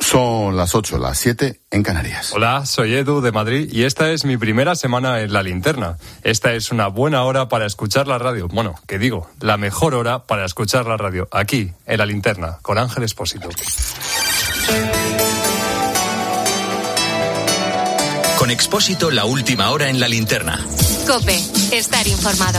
Son las 8, las 7 en Canarias. Hola, soy Edu de Madrid y esta es mi primera semana en La Linterna. Esta es una buena hora para escuchar la radio. Bueno, ¿qué digo? La mejor hora para escuchar la radio. Aquí, en La Linterna, con Ángel Expósito. Con Expósito, la última hora en La Linterna. COPE, estar informado.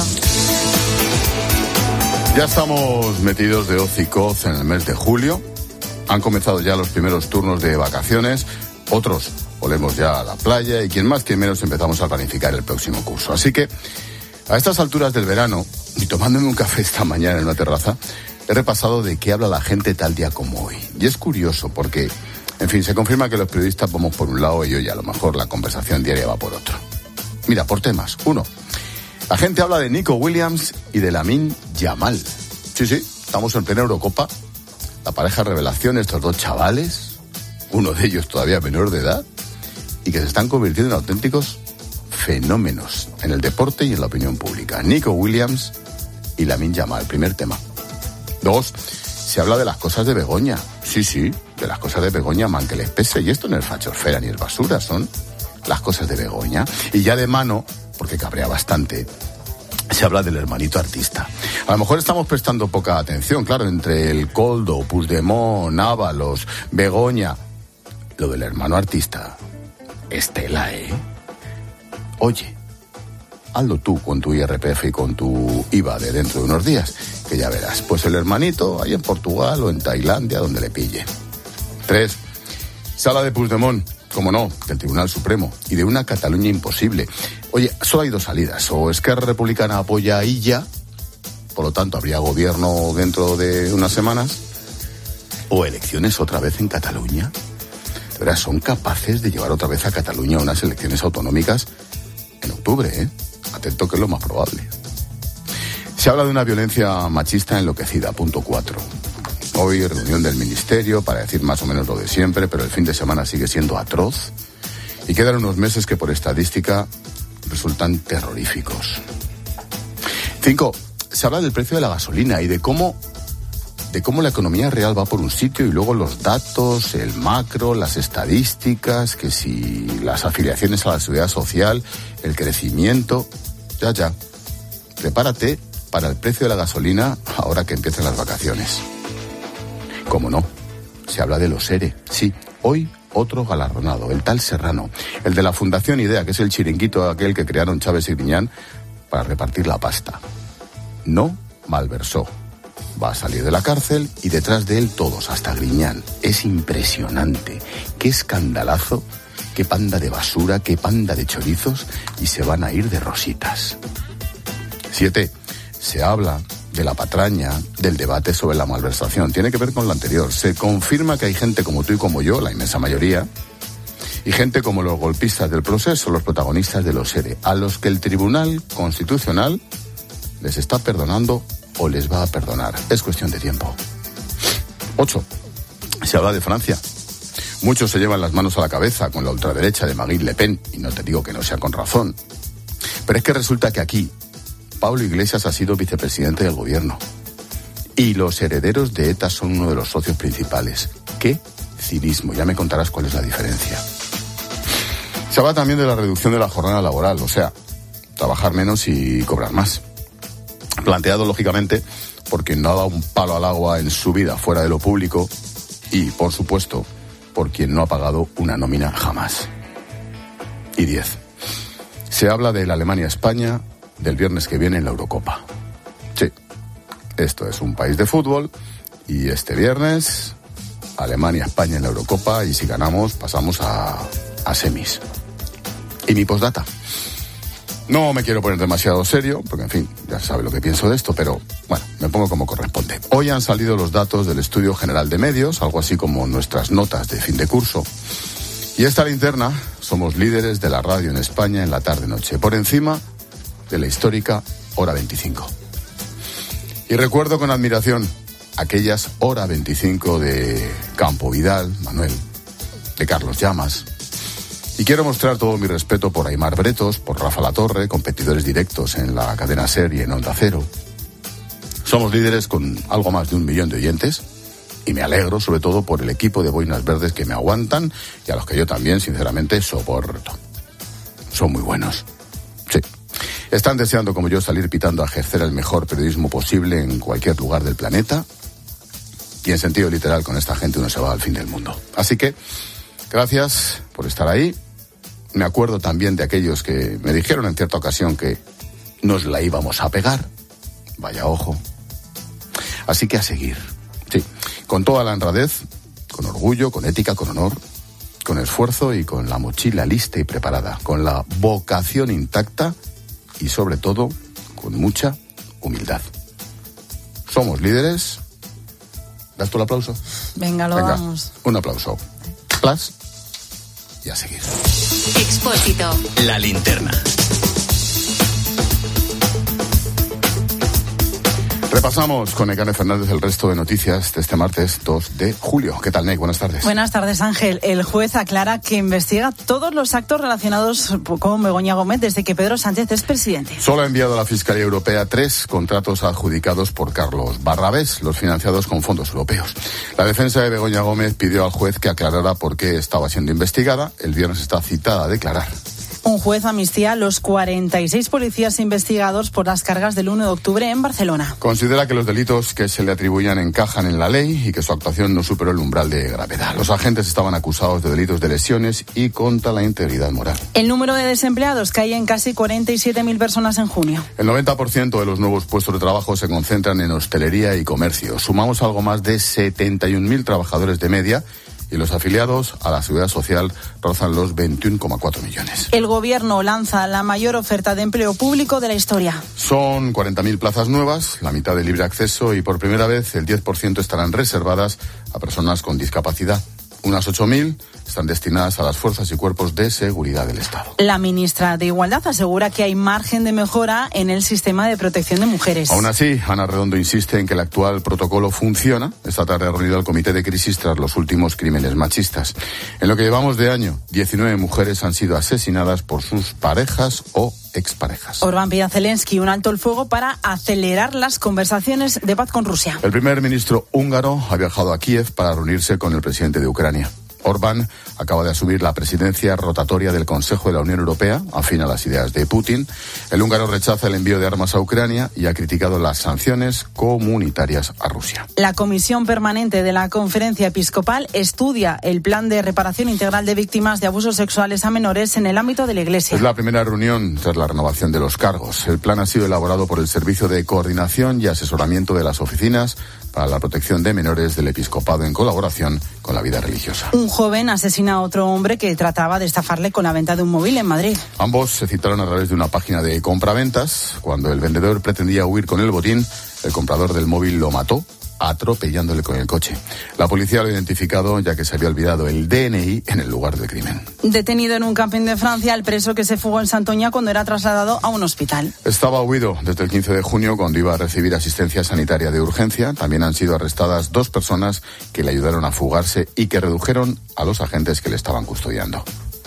Ya estamos metidos de hoz y coz en el mes de julio. Han comenzado ya los primeros turnos de vacaciones. Otros volvemos ya a la playa y quien más, quien menos empezamos a planificar el próximo curso. Así que, a estas alturas del verano, y tomándome un café esta mañana en una terraza, he repasado de qué habla la gente tal día como hoy. Y es curioso porque, en fin, se confirma que los periodistas vamos por un lado y hoy a lo mejor la conversación diaria va por otro. Mira, por temas. 1. La gente habla de Nico Williams y de Lamine Yamal. Sí, estamos en plena Eurocopa. La pareja revelación, estos dos chavales, uno de ellos todavía menor de edad, y que se están convirtiendo en auténticos fenómenos en el deporte y en la opinión pública. Nico Williams y Lamine Yamal, primer tema. 2. Se habla de las cosas de Begoña. Sí, de las cosas de Begoña, man que les pese. Y esto no es fachosfera ni es basura, son las cosas de Begoña. Y ya de mano, porque cabrea bastante, se habla del hermanito artista. A lo mejor estamos prestando poca atención, claro, entre el Coldo, Puigdemont, Ábalos, Begoña. Lo del hermano artista, Estela, Oye, hazlo tú con tu IRPF y con tu IVA de dentro de unos días, que ya verás. Pues el hermanito, ahí en Portugal o en Tailandia, donde le pille. 3. Se habla de Puigdemont, como no, del Tribunal Supremo, y de una Cataluña imposible. Oye, solo hay dos salidas. O Esquerra Republicana apoya a Illa, por lo tanto habría gobierno dentro de unas semanas, o elecciones otra vez en Cataluña. De verdad, son capaces de llevar otra vez a Cataluña unas elecciones autonómicas en octubre, Atento que es lo más probable. Se habla de una violencia machista enloquecida, punto 4. Hoy reunión del Ministerio para decir más o menos lo de siempre, pero el fin de semana sigue siendo atroz y quedan unos meses que por estadística resultan terroríficos. 5. Se habla del precio de la gasolina y de cómo la economía real va por un sitio y luego los datos, el macro, las estadísticas, que si las afiliaciones a la seguridad social, el crecimiento. Ya. Prepárate para el precio de la gasolina ahora que empiezan las vacaciones. ¿Cómo no? Se habla de los ERE. Sí, hoy otro galardonado, el tal Serrano, el de la Fundación IDEA, que es el chiringuito aquel que crearon Chávez y Griñán para repartir la pasta. No malversó. Va a salir de la cárcel y detrás de él todos, hasta Griñán. Es impresionante. Qué escandalazo, qué panda de basura, qué panda de chorizos, y se van a ir de rositas. 7. Se habla de la patraña, del debate sobre la malversación. Tiene que ver con lo anterior. Se confirma que hay gente como tú y como yo, la inmensa mayoría, y gente como los golpistas del proceso, los protagonistas de los ERE, a los que el Tribunal Constitucional les está perdonando o les va a perdonar. Es cuestión de tiempo. 8. Se habla de Francia. Muchos se llevan las manos a la cabeza con la ultraderecha de Marine Le Pen, y no te digo que no sea con razón. Pero es que resulta que aquí Pablo Iglesias ha sido vicepresidente del gobierno y los herederos de ETA son uno de los socios principales. ¡Qué cinismo! Ya me contarás cuál es la diferencia. Se habla también de la reducción de la jornada laboral, o sea, trabajar menos y cobrar más. Planteado, lógicamente, por quien no ha dado un palo al agua en su vida fuera de lo público y, por supuesto, por quien no ha pagado una nómina jamás. Y 10. Se habla de la Alemania-España del viernes que viene en la Eurocopa. Sí, esto es un país de fútbol y este viernes Alemania-España en la Eurocopa, y si ganamos pasamos a semis. Y mi postdata. No me quiero poner demasiado serio, porque en fin, ya sabe lo que pienso de esto, pero bueno, me pongo como corresponde. Hoy han salido los datos del Estudio General de Medios, algo así como nuestras notas de fin de curso. Y esta linterna, somos líderes de la radio en España en la tarde-noche, por encima de la histórica Hora 25. Y recuerdo con admiración aquellas Hora 25 de Campo Vidal, Manuel, de Carlos Llamas. Y quiero mostrar todo mi respeto por Aimar Bretos, por Rafa Latorre, competidores directos en la cadena SER y en Onda Cero. Somos líderes con algo más de 1 millón de oyentes Y me alegro, sobre todo, por el equipo de boinas verdes que me aguantan y a los que yo también, sinceramente, soporto. Son muy buenos. Sí. Están deseando, como yo, salir pitando a ejercer el mejor periodismo posible en cualquier lugar del planeta. Y en sentido literal, con esta gente uno se va al fin del mundo. Así que, gracias por estar ahí. Me acuerdo también de aquellos que me dijeron en cierta ocasión que nos la íbamos a pegar. Vaya ojo. Así que a seguir. Sí, con toda la honradez, con orgullo, con ética, con honor, con esfuerzo y con la mochila lista y preparada, con la vocación intacta y sobre todo con mucha humildad. Somos líderes. ¿Das tú el aplauso? Venga, vamos. Un aplauso. Plus y a seguir. Expósito. La linterna. Repasamos con Nekane Fernández el resto de noticias de este martes 2 de julio. ¿Qué tal, Nek? Buenas tardes. Buenas tardes, Ángel. El juez aclara que investiga todos los actos relacionados con Begoña Gómez desde que Pedro Sánchez es presidente. Solo ha enviado a la Fiscalía Europea 3 contratos adjudicados por Carlos Barrabés, los financiados con fondos europeos. La defensa de Begoña Gómez pidió al juez que aclarara por qué estaba siendo investigada. El viernes está citada a declarar. Un juez amnistía a los 46 policías investigados por las cargas del 1 de octubre en Barcelona. Considera que los delitos que se le atribuyan encajan en la ley y que su actuación no superó el umbral de gravedad. Los agentes estaban acusados de delitos de lesiones y contra la integridad moral. El número de desempleados cae en casi 47.000 personas en junio. El 90% de los nuevos puestos de trabajo se concentran en hostelería y comercio. Sumamos algo más de 71.000 trabajadores de media y los afiliados a la Seguridad Social rozan los 21,4 millones. El Gobierno lanza la mayor oferta de empleo público de la historia. Son 40.000 plazas nuevas, la mitad de libre acceso y por primera vez el 10% estarán reservadas a personas con discapacidad. Unas 8.000 están destinadas a las fuerzas y cuerpos de seguridad del Estado. La ministra de Igualdad asegura que hay margen de mejora en el sistema de protección de mujeres. Aún así, Ana Redondo insiste en que el actual protocolo funciona. Esta tarde ha reunido al comité de crisis tras los últimos crímenes machistas. En lo que llevamos de año, 19 mujeres han sido asesinadas por sus parejas o exparejas. Orbán pide a Zelensky un alto el fuego para acelerar las conversaciones de paz con Rusia. El primer ministro húngaro ha viajado a Kiev para reunirse con el presidente de Ucrania. Orbán acaba de asumir la presidencia rotatoria del Consejo de la Unión Europea, afín a las ideas de Putin. El húngaro rechaza el envío de armas a Ucrania y ha criticado las sanciones comunitarias a Rusia. La Comisión Permanente de la Conferencia Episcopal estudia el plan de reparación integral de víctimas de abusos sexuales a menores en el ámbito de la Iglesia. Es la primera reunión tras la renovación de los cargos. El plan ha sido elaborado por el Servicio de Coordinación y Asesoramiento de las Oficinas para la Protección de Menores del Episcopado en colaboración con la vida religiosa. Un joven asesina a otro hombre que trataba de estafarle con la venta de un móvil en Madrid. Ambos se citaron a través de una página de compraventas. Cuando el vendedor pretendía huir con el botín, el comprador del móvil lo mató, atropellándole con el coche. La policía lo ha identificado ya que se había olvidado el DNI en el lugar del crimen. Detenido en un camping de Francia, el preso que se fugó en Santoña cuando era trasladado a un hospital. Estaba huido desde el 15 de junio cuando iba a recibir asistencia sanitaria de urgencia. También han sido arrestadas 2 personas que le ayudaron a fugarse y que redujeron a los agentes que le estaban custodiando.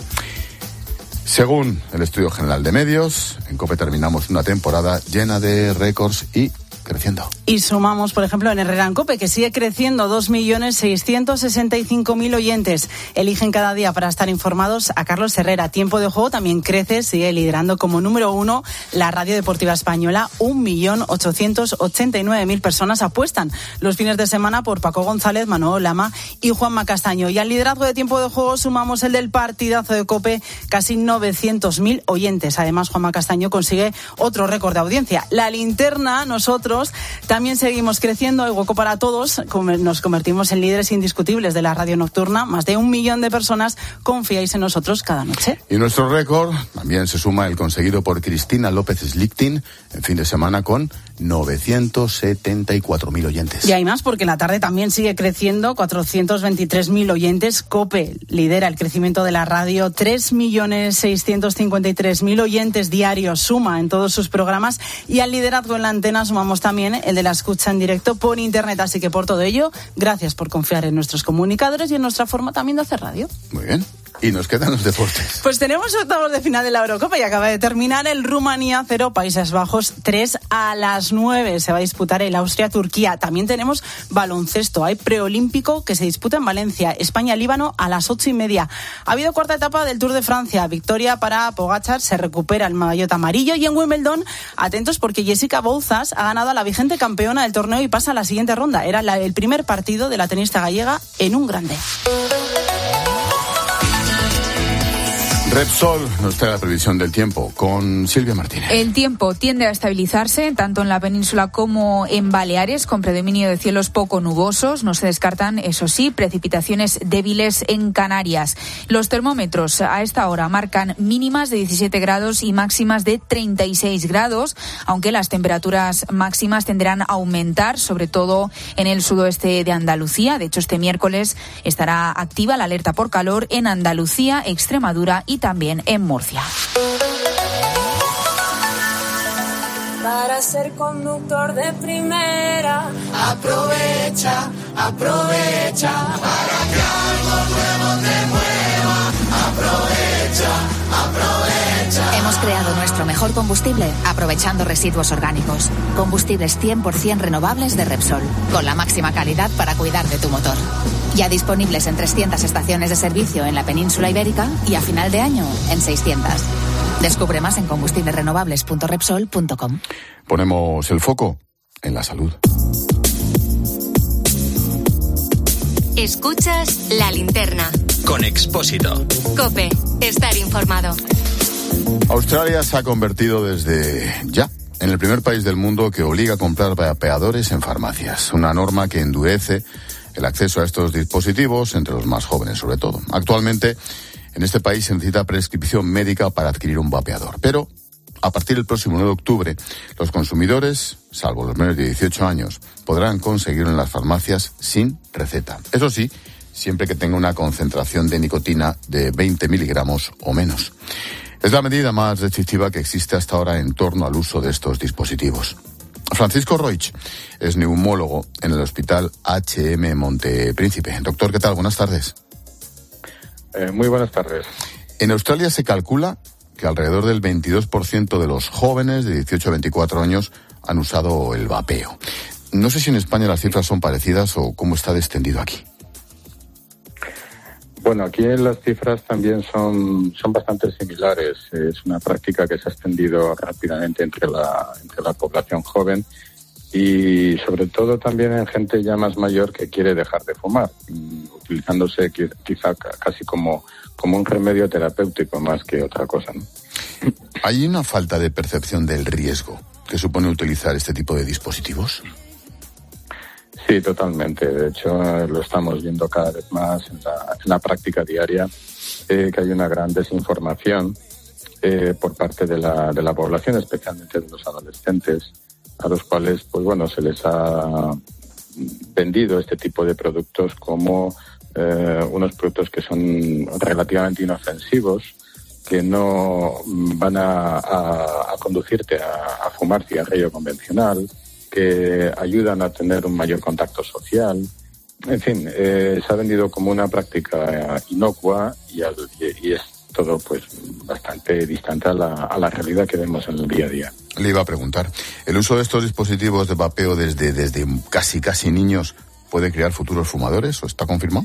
Según el Estudio General de Medios, en COPE terminamos una temporada llena de récords y creciendo. Y sumamos, por ejemplo, en Herrera en COPE, que sigue creciendo, 2.665.000 oyentes. Eligen cada día para estar informados a Carlos Herrera. Tiempo de Juego también crece, sigue liderando como número 1 la radio deportiva española. 1.889.000 personas apuestan los fines de semana por Paco González, Manolo Lama y Juanma Castaño. Y al liderazgo de Tiempo de Juego sumamos el del partidazo de COPE, casi 900.000 oyentes. Además, Juanma Castaño consigue otro récord de audiencia. La linterna, nosotros también seguimos creciendo, hay hueco para todos, nos convertimos en líderes indiscutibles de la radio nocturna, más de 1 millón de personas confiáis en nosotros cada noche. Y nuestro récord también se suma el conseguido por Cristina López Slichting en fin de semana con 974.000 oyentes. Y hay más porque la tarde también sigue creciendo, 423.000 oyentes. COPE lidera el crecimiento de la radio, 3.653.000 oyentes diarios suma en todos sus programas y al liderazgo en la antena sumamos también el de la escucha en directo por internet. Así que por todo ello, gracias por confiar en nuestros comunicadores y en nuestra forma también de hacer radio. Muy bien. Y nos quedan los deportes. Pues tenemos octavos de final de la Eurocopa y acaba de terminar el Rumanía 0, Países Bajos 3 a las 9. Se va a disputar el Austria-Turquía. También tenemos baloncesto. Hay preolímpico que se disputa en Valencia. España-Líbano a las 8:30. Ha habido cuarta etapa del Tour de Francia. Victoria para Pogačar. Se recupera el maillot amarillo. Y en Wimbledon, atentos porque Jessica Bouzas ha ganado a la vigente campeona del torneo y pasa a la siguiente ronda. Era el primer partido de la tenista gallega en un grande. Repsol nos trae la previsión del tiempo con Silvia Martínez. El tiempo tiende a estabilizarse tanto en la península como en Baleares, con predominio de cielos poco nubosos. No se descartan, eso sí, precipitaciones débiles en Canarias. Los termómetros a esta hora marcan mínimas de 17 grados y máximas de 36 grados, aunque las temperaturas máximas tenderán a aumentar, sobre todo en el sudoeste de Andalucía. De hecho, este miércoles estará activa la alerta por calor en Andalucía, Extremadura y también en Murcia. Para ser conductor de primera, aprovecha para que algo nuevo te mueva. Aprovecha. Hemos creado nuestro mejor combustible aprovechando residuos orgánicos. Combustibles 100% renovables de Repsol, con la máxima calidad para cuidar de tu motor. Ya disponibles en 300 estaciones de servicio en la península ibérica y a final de año en 600. Descubre más en combustiblesrenovables.repsol.com. Ponemos el foco en la salud. Escuchas La Linterna. Con Expósito. COPE. Estar informado. Australia se ha convertido desde ya en el primer país del mundo que obliga a comprar vapeadores en farmacias. Una norma que endurece el acceso a estos dispositivos entre los más jóvenes, sobre todo. Actualmente, en este país se necesita prescripción médica para adquirir un vapeador. Pero, a partir del próximo 9 de octubre, los consumidores, salvo los menores de 18 años, podrán conseguirlo en las farmacias sin receta. Eso sí, siempre que tenga una concentración de nicotina de 20 miligramos o menos. Es la medida más restrictiva que existe hasta ahora en torno al uso de estos dispositivos. Francisco Roig es neumólogo en el Hospital HM Montepríncipe. Doctor, ¿qué tal? Buenas tardes. Muy buenas tardes. En Australia se calcula que alrededor del 22% de los jóvenes de 18 a 24 años han usado el vapeo. No sé si en España las cifras son parecidas o cómo está extendido aquí. Bueno, aquí las cifras también son bastante similares. Es una práctica que se ha extendido rápidamente entre la población joven y sobre todo también en gente ya más mayor que quiere dejar de fumar, utilizándose quizá casi como un remedio terapéutico más que otra cosa, ¿no? ¿Hay una falta de percepción del riesgo que supone utilizar este tipo de dispositivos? Sí, totalmente. De hecho, lo estamos viendo cada vez más en la práctica diaria, que hay una gran desinformación por parte de la población, especialmente de los adolescentes, a los cuales, pues bueno, se les ha vendido este tipo de productos como unos productos que son relativamente inofensivos, que no van a conducirte a fumar cigarrillo convencional, que ayudan a tener un mayor contacto social. En fin, se ha vendido como una práctica inocua y es todo pues bastante distante a la realidad que vemos en el día a día. Le iba a preguntar, ¿el uso de estos dispositivos de vapeo desde casi niños puede crear futuros fumadores o está confirmado?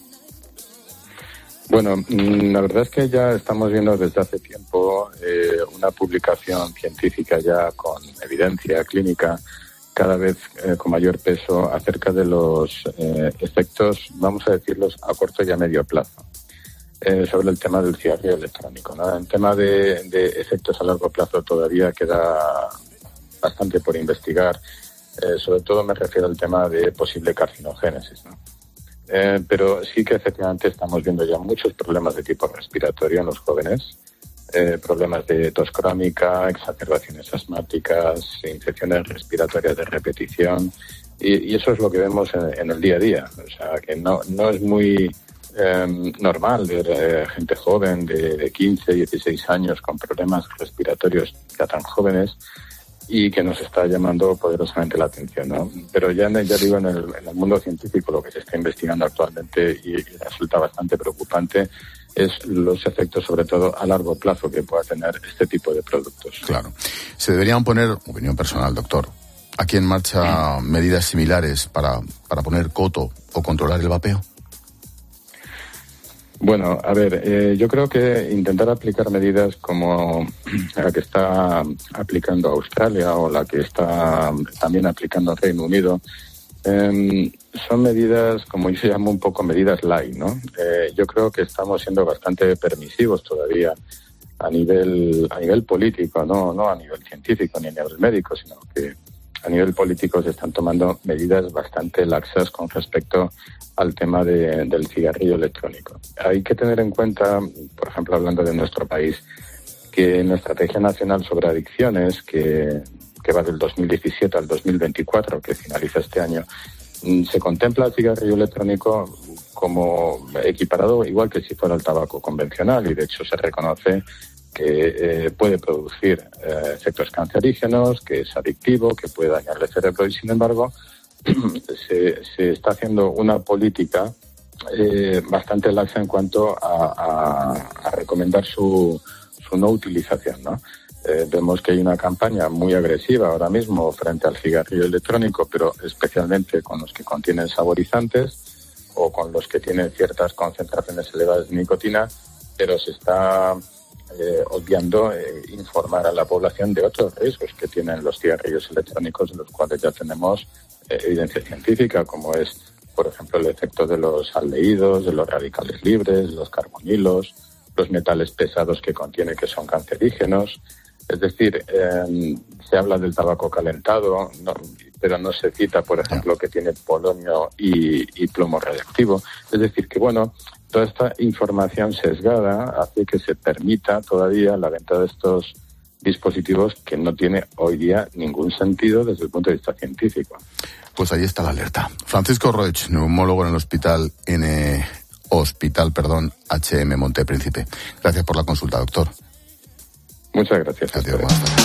Bueno, la verdad es que ya estamos viendo desde hace tiempo una publicación científica ya con evidencia clínica cada vez con mayor peso acerca de los efectos, vamos a decirlos, a corto y a medio plazo, sobre el tema del cigarrillo electrónico, ¿no? En tema de efectos a largo plazo todavía queda bastante por investigar, sobre todo me refiero al tema de posible carcinogénesis, ¿no? Pero sí que efectivamente estamos viendo ya muchos problemas de tipo respiratorio en los jóvenes, problemas de tos crónica, exacerbaciones asmáticas, infecciones respiratorias de repetición, y eso es lo que vemos en el día a día. O sea, que no es muy normal ver gente joven de 15, 16 años con problemas respiratorios ya tan jóvenes y que nos está llamando poderosamente la atención, ¿no? Pero ya digo, en el mundo científico lo que se está investigando actualmente y resulta bastante preocupante es los efectos, sobre todo a largo plazo, que pueda tener este tipo de productos. Claro. ¿Se deberían poner, opinión personal, doctor, aquí en marcha medidas similares para poner coto o controlar el vapeo? Bueno, a ver, yo creo que intentar aplicar medidas como la que está aplicando Australia o la que está también aplicando Reino Unido, son medidas, como yo llamo un poco medidas light, ¿no? Yo creo que estamos siendo bastante permisivos todavía a nivel político, no a nivel científico ni a nivel médico, sino que a nivel político se están tomando medidas bastante laxas con respecto al tema del cigarrillo electrónico. Hay que tener en cuenta, por ejemplo, hablando de nuestro país, que en la Estrategia Nacional sobre Adicciones, que va del 2017 al 2024, que finaliza este año, se contempla el cigarrillo electrónico como equiparado igual que si fuera el tabaco convencional, y de hecho se reconoce que puede producir efectos cancerígenos, que es adictivo, que puede dañar el cerebro, y sin embargo se está haciendo una política bastante laxa en cuanto a recomendar su no utilización, ¿no? Vemos que hay una campaña muy agresiva ahora mismo frente al cigarrillo electrónico, pero especialmente con los que contienen saborizantes o con los que tienen ciertas concentraciones elevadas de nicotina, pero se está obviando informar a la población de otros riesgos que tienen los cigarrillos electrónicos, de los cuales ya tenemos evidencia científica, como es, por ejemplo, el efecto de los aldehídos, de los radicales libres, los carbonilos, los metales pesados que contiene, que son cancerígenos. Es decir, se habla del tabaco calentado, pero no se cita, por ejemplo, que tiene polonio y plomo radiactivo. Es decir, que bueno, toda esta información sesgada hace que se permita todavía la venta de estos dispositivos que no tiene hoy día ningún sentido desde el punto de vista científico. Pues ahí está la alerta. Francisco Roig, neumólogo en el Hospital HM Montepríncipe. Gracias por la consulta, doctor. Muchas gracias. Adiós.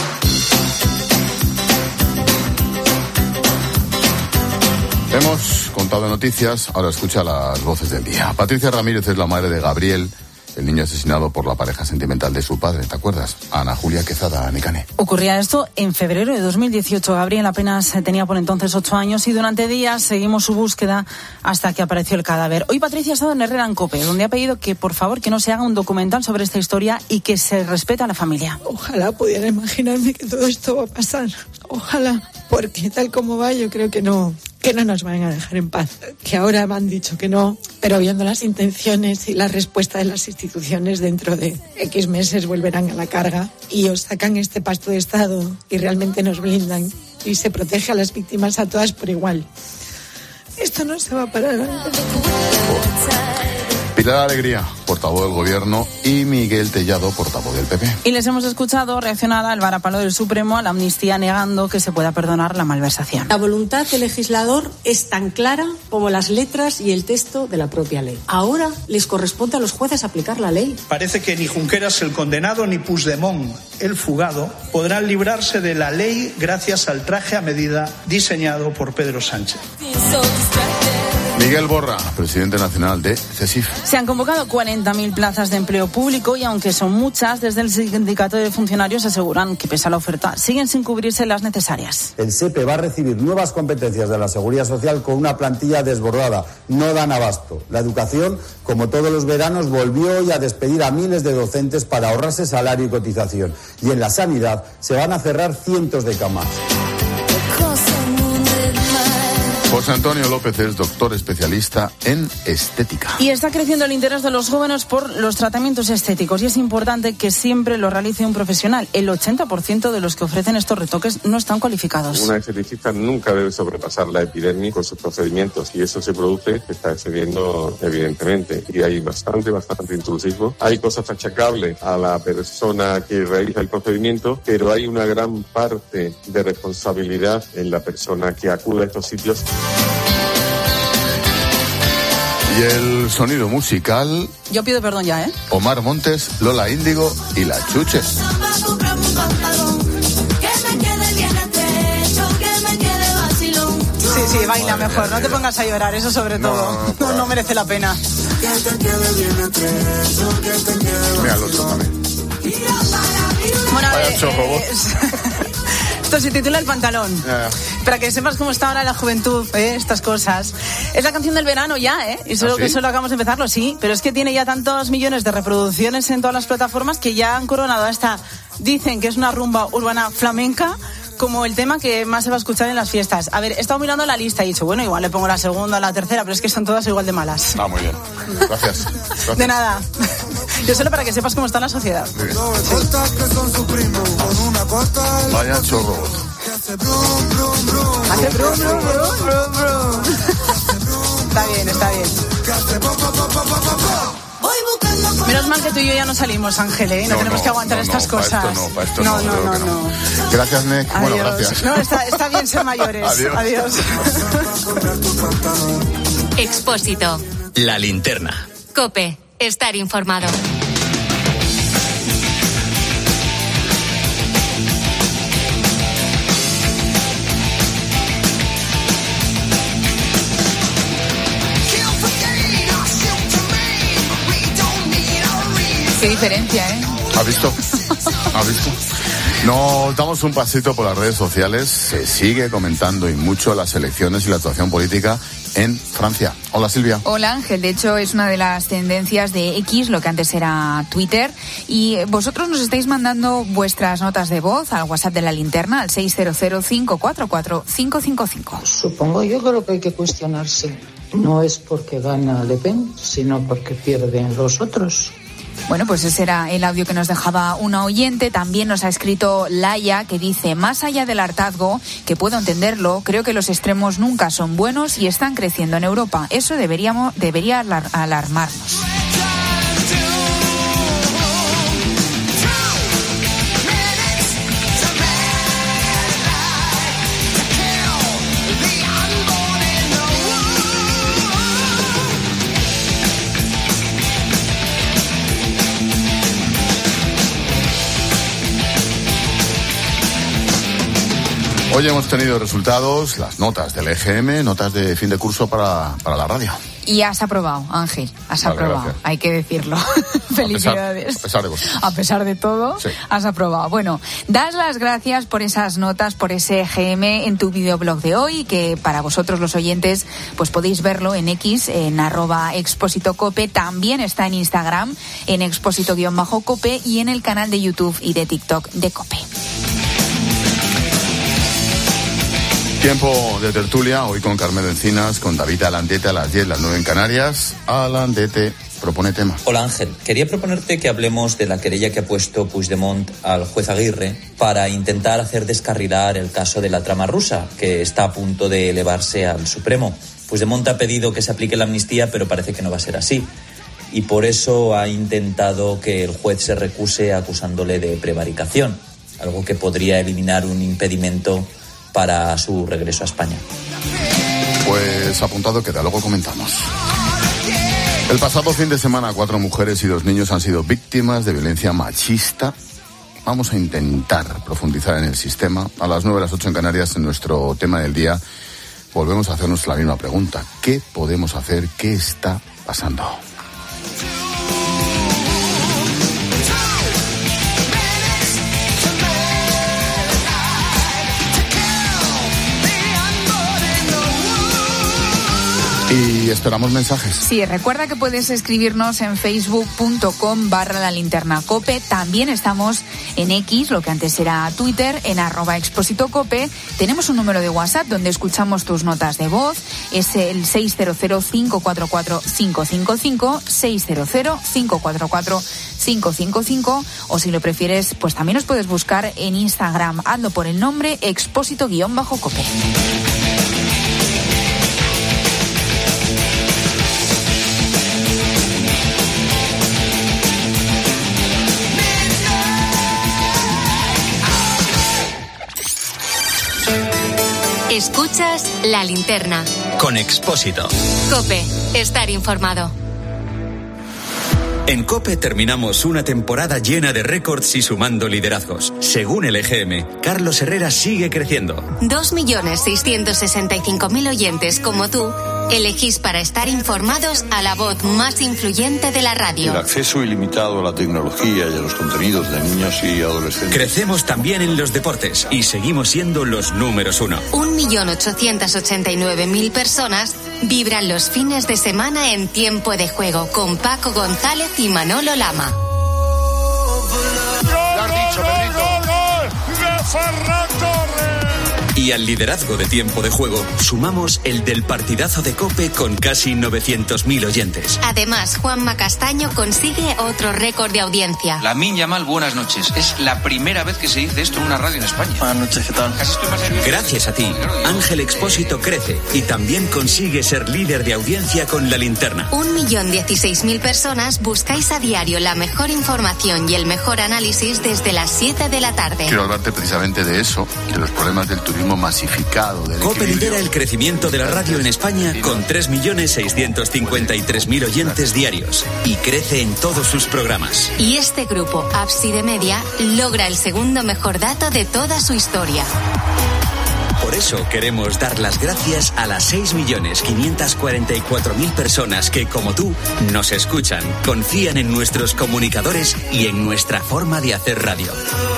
Hemos contado noticias, ahora escucha las voces del día. Patricia Ramírez es la madre de Gabriel, el niño asesinado por la pareja sentimental de su padre, ¿te acuerdas? Ana Julia Quezada Necane. Ocurría esto en febrero de 2018. Gabriel apenas tenía por entonces 8 años y durante días seguimos su búsqueda hasta que apareció el cadáver. Hoy Patricia ha estado en Herrera en COPE, donde ha pedido que por favor que no se haga un documental sobre esta historia y que se respete a la familia. Ojalá pudiera imaginarme que todo esto va a pasar. Ojalá, porque tal como va yo creo que no nos van a dejar en paz. Que ahora me han dicho que no, pero viendo las intenciones y la respuesta de las instituciones, dentro de X meses volverán a la carga y os sacan este pasto de Estado y realmente nos blindan y se protege a las víctimas a todas por igual. Esto no se va a parar. Pilar Alegría, portavoz del Gobierno, y Miguel Tellado, portavoz del PP. Y les hemos escuchado reaccionar al varapalo del Supremo a la amnistía, negando que se pueda perdonar la malversación. La voluntad del legislador es tan clara como las letras y el texto de la propia ley. Ahora les corresponde a los jueces aplicar la ley. Parece que ni Junqueras, el condenado, ni Puigdemont, el fugado, podrán librarse de la ley gracias al traje a medida diseñado por Pedro Sánchez. Miguel Borra, presidente nacional de CESIF. Se han convocado 40.000 plazas de empleo público y aunque son muchas, desde el sindicato de funcionarios aseguran que pese a la oferta siguen sin cubrirse las necesarias. El SEPE va a recibir nuevas competencias de la Seguridad Social con una plantilla desbordada. No dan abasto. La educación, como todos los veranos, volvió hoy a despedir a miles de docentes para ahorrarse salario y cotización. Y en la sanidad se van a cerrar cientos de camas. José Antonio López es doctor especialista en estética. Y está creciendo el interés de los jóvenes por los tratamientos estéticos y es importante que siempre lo realice un profesional. El 80% de los que ofrecen estos retoques no están cualificados. Una esteticista nunca debe sobrepasar la epidermis con sus procedimientos y eso se produce, se está excediendo evidentemente y hay bastante intrusismo. Hay cosas achacables a la persona que realiza el procedimiento, pero hay una gran parte de responsabilidad en la persona que acude a estos sitios. Y el sonido musical... Yo pido perdón ya, ¿eh? Omar Montes, Lola Índigo y La Chuches. Sí, baila mejor, no te pongas a llorar, eso sobre todo. No merece la pena. Mira el otro también. Bueno, Vaya chorro, esto se titula El pantalón. Para que sepas cómo está ahora la juventud, estas cosas. Es la canción del verano ya, y solo que solo acabamos de empezarlo, sí, pero es que tiene ya tantos millones de reproducciones en todas las plataformas que ya han coronado a esta. Dicen que es una rumba urbana flamenca, como el tema que más se va a escuchar en las fiestas. A ver, he estado mirando la lista y he dicho, bueno, igual le pongo la segunda o la tercera, pero es que son todas igual de malas. Muy bien. Gracias. De nada. Yo solo para que sepas cómo está la sociedad. Sí. Vaya chorro. Hace brum, brum, brum, brum. Está bien. Menos mal que tú y yo ya no salimos, Ángel, y no tenemos que aguantar estas cosas. Para esto no. Gracias, Nek. Adiós. Bueno, gracias. No, está bien ser mayores. Adiós. Expósito. La linterna. COPE. Estar informado. Qué diferencia, ¿eh? ¿Has visto? Nos damos un pasito por las redes sociales. Se sigue comentando y mucho las elecciones y la situación política en Francia. Hola, Silvia. Hola, Ángel. De hecho, es una de las tendencias de X, lo que antes era Twitter. Y vosotros nos estáis mandando vuestras notas de voz al WhatsApp de la linterna, al 600-544-555. Supongo, yo creo que hay que cuestionarse. No es porque gana Le Pen, sino porque pierden los otros. Bueno, pues ese era el audio que nos dejaba una oyente. También nos ha escrito Laia, que dice: más allá del hartazgo, que puedo entenderlo, creo que los extremos nunca son buenos y están creciendo en Europa. Eso debería alarmarnos. Hoy hemos tenido resultados, las notas del EGM, notas de fin de curso para la radio. Y has aprobado, Ángel, aprobado, gracias. Hay que decirlo. Felicidades. A pesar de todo, sí. Has aprobado. Bueno, das las gracias por esas notas, por ese EGM en tu videoblog de hoy, que para vosotros los oyentes pues podéis verlo en X, en @expósitocope, también está en Instagram, en expósito_cope y en el canal de YouTube y de TikTok de Cope. Tiempo de tertulia, hoy con Carmelo Encinas, con David Alandete a las 10, las 9 en Canarias. Alandete propone tema. Hola Ángel, quería proponerte que hablemos de la querella que ha puesto Puigdemont al juez Aguirre para intentar hacer descarrilar el caso de la trama rusa, que está a punto de elevarse al Supremo. Puigdemont ha pedido que se aplique la amnistía, pero parece que no va a ser así. Y por eso ha intentado que el juez se recuse acusándole de prevaricación, algo que podría eliminar un impedimento para su regreso a España. Pues apuntado queda, luego comentamos. El pasado fin de semana 4 mujeres y 2 niños han sido víctimas de violencia machista. Vamos a intentar profundizar en el sistema. A las 9, las 8 en Canarias, en nuestro tema del día, volvemos a hacernos la misma pregunta. ¿Qué podemos hacer? ¿Qué está pasando? Y esperamos mensajes. Sí, recuerda que puedes escribirnos en facebook.com/lalinternacope. También estamos en X, lo que antes era Twitter, en @expósitocope. Tenemos un número de WhatsApp donde escuchamos tus notas de voz. Es el 600-544-555, 600-544-555. O si lo prefieres, pues también nos puedes buscar en Instagram. Hazlo por el nombre expósito_cope. Escuchas La Linterna. Con Expósito. COPE. Estar informado. En COPE terminamos una temporada llena de récords y sumando liderazgos. Según el EGM, Carlos Herrera sigue creciendo. 2.665.000 oyentes como tú elegís para estar informados a la voz más influyente de la radio. El acceso ilimitado a la tecnología y a los contenidos de niños y adolescentes. Crecemos también en los deportes y seguimos siendo los números 1. 1.889.000 personas vibran los fines de semana en Tiempo de Juego con Paco González y Manolo Lama. ¡Lo has dicho, Pedrito! ¡De Ferran Torres! Y al liderazgo de Tiempo de Juego sumamos el del partidazo de COPE con casi 900.000 oyentes. Además, Juanma Castaño consigue otro récord de audiencia. Lamine Yamal, buenas noches. Es la primera vez que se dice esto en una radio en España. Buenas noches, ¿qué tal? Casi estoy más nervioso. Gracias a ti, Ángel Expósito crece y también consigue ser líder de audiencia con La Linterna. 1.016.000 personas buscáis a diario la mejor información y el mejor análisis desde las 7 de la tarde. Quiero hablarte precisamente de eso, de los problemas del turismo masificado. COPE lidera el crecimiento de la radio en España con 3.653.000 oyentes diarios y crece en todos sus programas. Y este grupo, Ábside Media, logra el segundo mejor dato de toda su historia. Por eso queremos dar las gracias a las 6.544.000 personas que, como tú, nos escuchan, confían en nuestros comunicadores y en nuestra forma de hacer radio.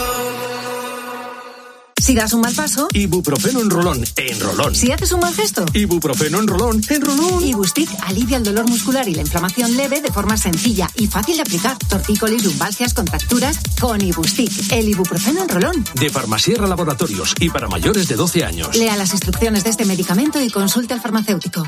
Si das un mal paso, ibuprofeno en rolón, en rolón. Si haces un mal gesto, ibuprofeno en rolón, en rolón. Ibustic alivia el dolor muscular y la inflamación leve de forma sencilla y fácil de aplicar. Tortícolis, lumbalgias, contracturas, con Ibustic, el ibuprofeno en rolón. De Farmasierra Laboratorios y para mayores de 12 años. Lea las instrucciones de este medicamento y consulte al farmacéutico.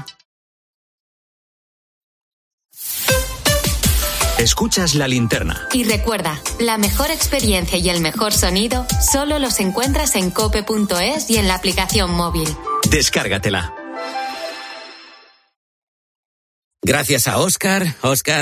Escuchas La Linterna. Y recuerda, la mejor experiencia y el mejor sonido solo los encuentras en cope.es y en la aplicación móvil. Descárgatela. Gracias a Óscar.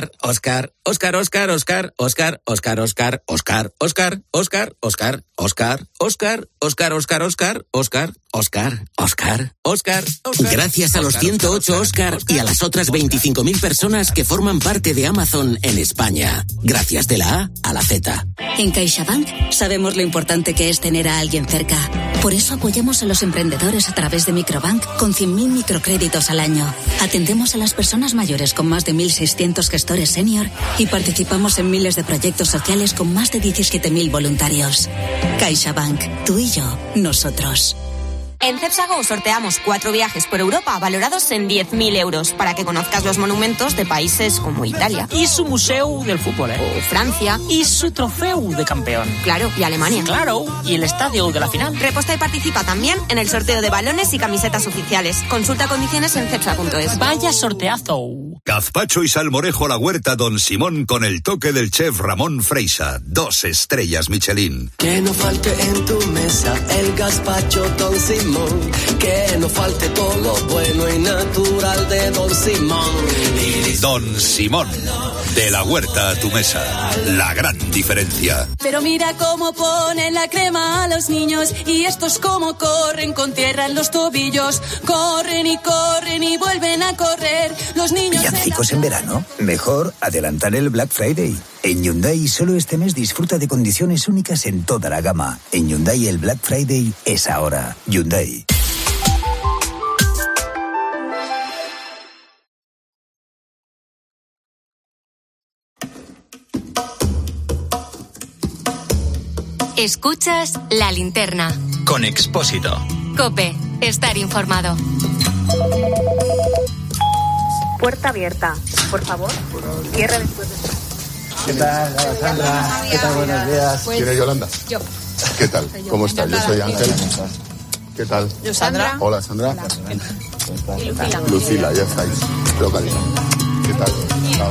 Gracias a los 108 Óscar y a las otras 25.000 personas que forman parte de Amazon en España. Gracias de la A a la Z. En CaixaBank sabemos lo importante que es tener a alguien cerca. Por eso apoyamos a los emprendedores a través de Microbank con 100.000 microcréditos al año. Atendemos a las personas mayores con más de 1.600 gestores senior y participamos en miles de proyectos sociales con más de 17.000 voluntarios. CaixaBank, tú y yo, nosotros. En Cepsa Go sorteamos 4 viajes por Europa valorados en 10.000 euros para que conozcas los monumentos de países como Italia. Y su museo del fútbol, O Francia. Y su trofeo de campeón. Claro, y Alemania. Claro, y el estadio de la final. Reposta y participa también en el sorteo de balones y camisetas oficiales. Consulta condiciones en cepsa.es. ¡Vaya sorteazo! Gazpacho y salmorejo a la huerta Don Simón con el toque del chef Ramón Freisa. 2 estrellas Michelin. Que no falte en tu mesa el gazpacho Don Simón. Que no falte todo lo bueno y natural de Don Simón. Don Simón, de la huerta a tu mesa. La gran diferencia. Pero mira cómo ponen la crema a los niños y estos cómo corren con tierra en los tobillos. Corren y vuelven a correr. Los niños... ¿Villancicos en verano? Mejor adelantar el Black Friday. En Hyundai solo este mes disfruta de condiciones únicas en toda la gama. En Hyundai el Black Friday es ahora. Hyundai. Escuchas La Linterna. Con Expósito. COPE. Estar informado. Puerta abierta. Por favor, cierre después de... ¿Qué tal, Sandra? ¿Qué tal? Buenos días. ¿Quién es Yolanda? Yo. ¿Qué tal? ¿Cómo estás? Yo soy Ángel. ¿Qué tal? Yo, Sandra. Hola, Sandra. Hola. Y Lucila. Lucila, ya estáis localizados. ¿Qué tal? Chao.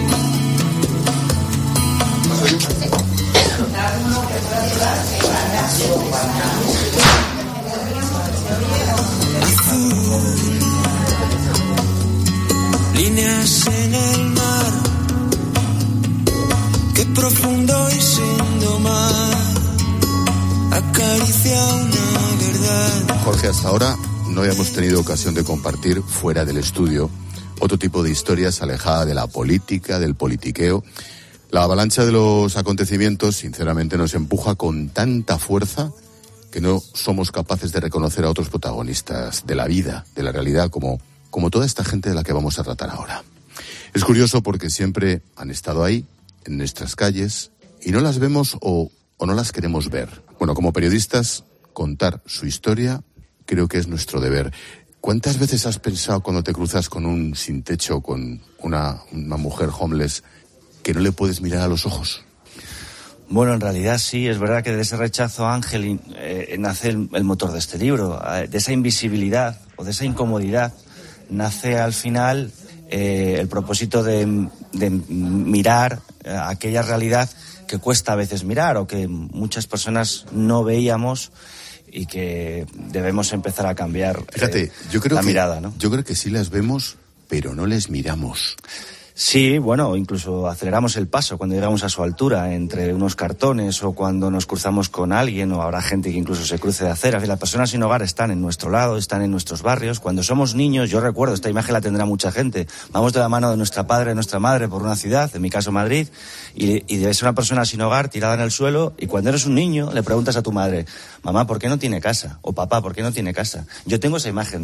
Líneas en el mar, qué profundo y sin domar, acaricia una verdad. Jorge, hasta ahora no habíamos tenido ocasión de compartir fuera del estudio otro tipo de historias alejada de la política, del politiqueo. La avalancha de los acontecimientos, sinceramente, nos empuja con tanta fuerza que no somos capaces de reconocer a otros protagonistas de la vida, de la realidad, como toda esta gente de la que vamos a tratar ahora. Es curioso porque siempre han estado ahí, en nuestras calles, y no las vemos o no las queremos ver. Bueno, como periodistas, contar su historia creo que es nuestro deber. ¿Cuántas veces has pensado cuando te cruzas con un sin techo, con una mujer homeless, que no le puedes mirar a los ojos? Bueno, en realidad sí, es verdad que de ese rechazo, Ángel, nace el motor de este libro. De esa invisibilidad o de esa incomodidad nace al final el propósito de mirar aquella realidad que cuesta a veces mirar o que muchas personas no veíamos y que debemos empezar a cambiar. Fíjate, yo creo mirada, ¿no? Yo creo que sí las vemos, pero no les miramos. Sí, bueno, incluso aceleramos el paso cuando llegamos a su altura, entre unos cartones o cuando nos cruzamos con alguien, o habrá gente que incluso se cruce de acera. Las personas sin hogar están en nuestro lado, están en nuestros barrios. Cuando somos niños, yo recuerdo, esta imagen la tendrá mucha gente, vamos de la mano de nuestra padre, de nuestra madre por una ciudad, en mi caso Madrid, y debe ser una persona sin hogar tirada en el suelo, y cuando eres un niño le preguntas a tu madre, mamá, ¿por qué no tiene casa? O papá, ¿por qué no tiene casa? Yo tengo esa imagen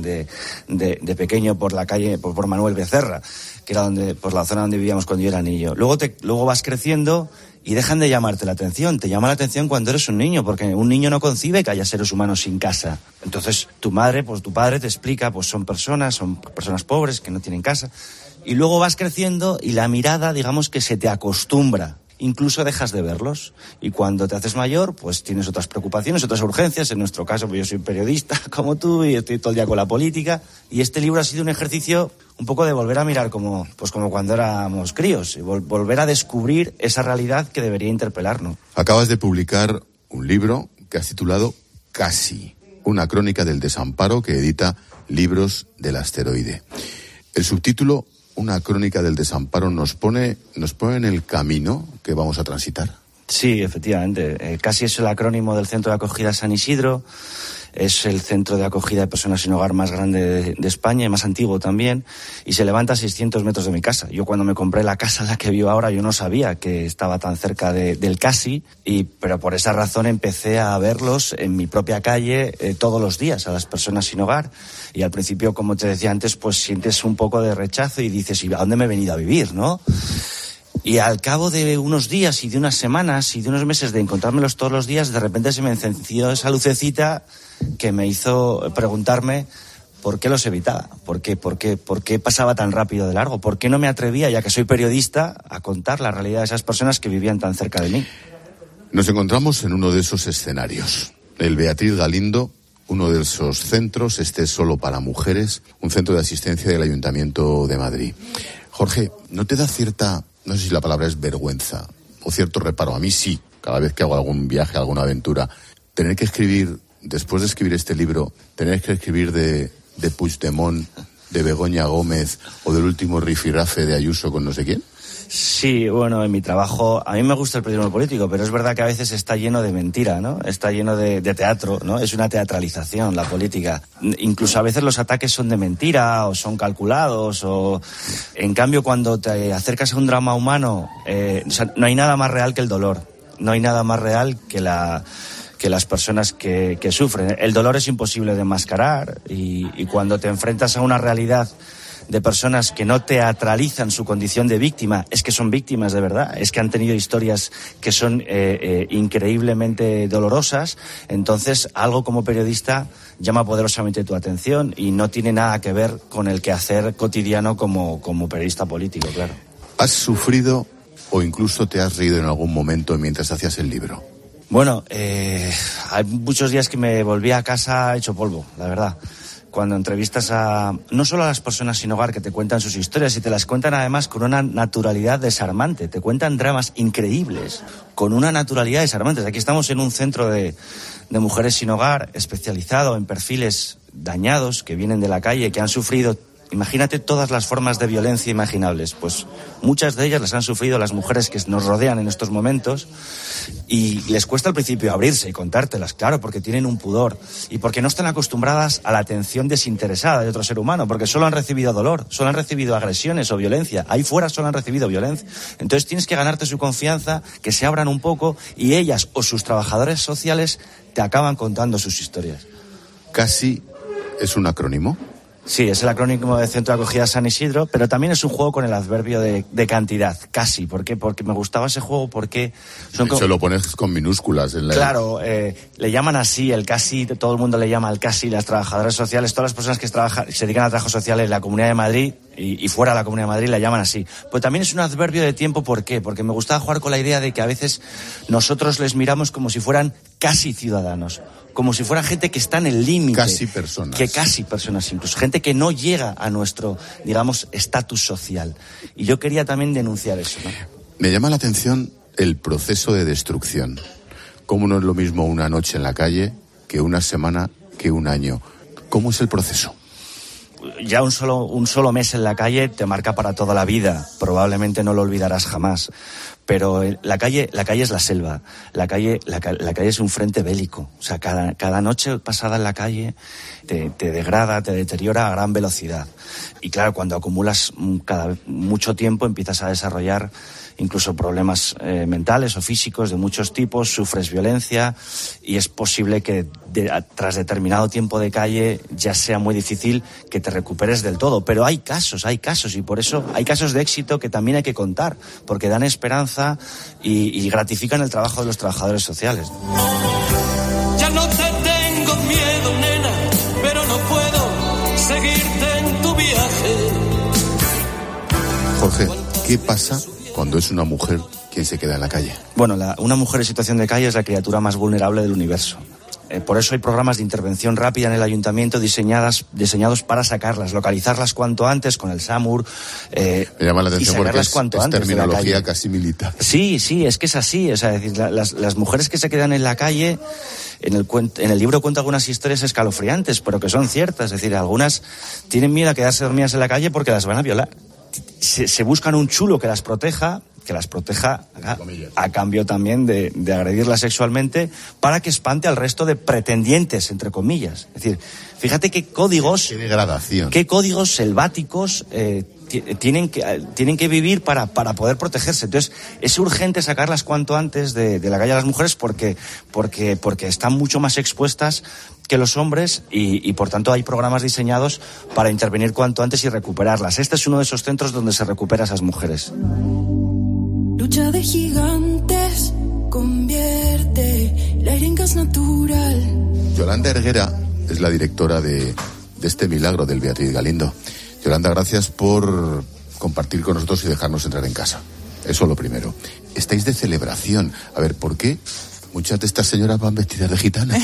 de pequeño por la calle, por Manuel Becerra, que era por la zona donde vivíamos cuando yo era niño. Luego vas creciendo y dejan de llamarte la atención. Te llama la atención cuando eres un niño, porque un niño no concibe que haya seres humanos sin casa. Entonces tu madre, pues tu padre te explica, pues son personas pobres que no tienen casa. Y luego vas creciendo y la mirada, digamos que se te acostumbra. Incluso dejas de verlos, y cuando te haces mayor pues tienes otras preocupaciones, otras urgencias. En nuestro caso, pues yo soy periodista como tú y estoy todo el día con la política, y este libro ha sido un ejercicio un poco de volver a mirar como cuando éramos críos, y volver a descubrir esa realidad que debería interpelarnos. Acabas de publicar un libro que has titulado Casi, una crónica del desamparo, que edita Libros del Asteroide. El subtítulo, una crónica del desamparo, nos pone en el camino que vamos a transitar. Sí, efectivamente. Casi es el acrónimo del Centro de Acogida San Isidro. Es el centro de acogida de personas sin hogar más grande de España y más antiguo también, y se levanta a 600 metros de mi casa. Yo cuando me compré la casa en la que vivo ahora, yo no sabía que estaba tan cerca del Casi, pero por esa razón empecé a verlos en mi propia calle todos los días, a las personas sin hogar. Y al principio, como te decía antes, pues sientes un poco de rechazo y dices, ¿y a dónde me he venido a vivir, no? Y al cabo de unos días y de unas semanas y de unos meses de encontrármelos todos los días, de repente se me encendió esa lucecita que me hizo preguntarme por qué los evitaba, por qué pasaba tan rápido de largo, por qué no me atrevía, ya que soy periodista, a contar la realidad de esas personas que vivían tan cerca de mí. Nos encontramos en uno de esos escenarios. El Beatriz Galindo, uno de esos centros, solo para mujeres, un centro de asistencia del Ayuntamiento de Madrid. Jorge, ¿no te da cierta, no sé si la palabra es vergüenza, o cierto reparo? A mí sí, cada vez que hago algún viaje, alguna aventura, tener que escribir, después de escribir este libro, tener que escribir de Puigdemont, de Begoña Gómez, o del último rifirrafe de Ayuso con no sé quién? Sí, bueno, en mi trabajo, a mí me gusta el periodismo político, pero es verdad que a veces está lleno de mentira, ¿no? Está lleno de teatro, ¿no? Es una teatralización la política. Incluso a veces los ataques son de mentira o son calculados, o en cambio cuando te acercas a un drama humano, no hay nada más real que el dolor. No hay nada más real que las personas que sufren. El dolor es imposible de enmascarar, y cuando te enfrentas a una realidad de personas que no teatralizan su condición de víctima, es que son víctimas de verdad, es que han tenido historias que son increíblemente dolorosas, entonces algo como periodista llama poderosamente tu atención y no tiene nada que ver con el quehacer cotidiano como periodista político, claro. ¿Has sufrido o incluso te has reído en algún momento mientras hacías el libro? Bueno, hay muchos días que me volví a casa hecho polvo, la verdad. Cuando entrevistas no solo a las personas sin hogar, que te cuentan sus historias, y te las cuentan además con una naturalidad desarmante, te cuentan dramas increíbles, con una naturalidad desarmante. Aquí estamos en un centro de mujeres sin hogar, especializado en perfiles dañados, que vienen de la calle, que han sufrido Imagínate todas las formas de violencia imaginables. Pues muchas de ellas las han sufrido las mujeres que nos rodean en estos momentos y les cuesta al principio abrirse y contártelas, claro, porque tienen un pudor y porque no están acostumbradas a la atención desinteresada de otro ser humano, porque solo han recibido dolor, solo han recibido agresiones o violencia. Ahí fuera solo han recibido violencia. Entonces tienes que ganarte su confianza, que se abran un poco y ellas o sus trabajadores sociales te acaban contando sus historias. ¿Casi es un acrónimo? Sí, es el acrónimo de Centro de Acogida San Isidro, pero también es un juego con el adverbio de cantidad, casi. ¿Por qué? Porque me gustaba ese juego, porque... Se lo pones con minúsculas. Claro, le llaman así, el casi, todo el mundo le llama al casi, las trabajadoras sociales, todas las personas que se dedican a trabajo social en la Comunidad de Madrid y fuera de la Comunidad de Madrid la llaman así. Pero también es un adverbio de tiempo, ¿por qué? Porque me gustaba jugar con la idea de que a veces nosotros les miramos como si fueran casi ciudadanos, como si fuera gente que está en el límite. Casi personas. Que casi personas incluso. Gente que no llega a nuestro, digamos, estatus social. Y yo quería también denunciar eso, ¿no? Me llama la atención el proceso de destrucción. Cómo no es lo mismo una noche en la calle que una semana que un año. ¿Cómo es el proceso? Ya un solo mes en la calle te marca para toda la vida. Probablemente no lo olvidarás jamás. Pero la calle es la selva. La calle es un frente bélico. O sea, cada noche pasada en la calle te degrada, te deteriora a gran velocidad. Y claro, cuando acumulas mucho tiempo empiezas a desarrollar incluso problemas mentales o físicos de muchos tipos, sufres violencia y es posible que tras determinado tiempo de calle ya sea muy difícil que te recuperes del todo. Pero hay casos y por eso hay casos de éxito que también hay que contar, porque dan esperanza y gratifican el trabajo de los trabajadores sociales. Ya no te tengo miedo, nena, pero no puedo seguirte en tu viaje. Jorge, ¿qué pasa cuando es una mujer quien se queda en la calle? Bueno, una mujer en situación de calle es la criatura más vulnerable del universo. Por eso hay programas de intervención rápida en el ayuntamiento diseñados para sacarlas, localizarlas cuanto antes con el SAMUR. Me llama la atención porque es terminología casi militar. Sí, es que es así. O sea, es decir, las mujeres que se quedan en la calle, en el libro cuento algunas historias escalofriantes, pero que son ciertas. Es decir, algunas tienen miedo a quedarse dormidas en la calle porque las van a violar. Se buscan un chulo que las proteja a cambio también de agredirlas sexualmente para que espante al resto de pretendientes, entre comillas. Es decir, fíjate qué códigos... Qué degradación. Qué códigos selváticos tienen que vivir para poder protegerse. Entonces, es urgente sacarlas cuanto antes de la calle a las mujeres porque están mucho más expuestas que los hombres y por tanto hay programas diseñados para intervenir cuanto antes y recuperarlas. Este es uno de esos centros donde se recupera a esas mujeres. Lucha de gigantes, convierte el aire en gas natural. Yolanda Herguera es la directora de este milagro del Beatriz Galindo. Yolanda, gracias por compartir con nosotros y dejarnos entrar en casa. Eso es lo primero. Estáis de celebración. A ver, ¿por qué muchas de estas señoras van vestidas de gitanas?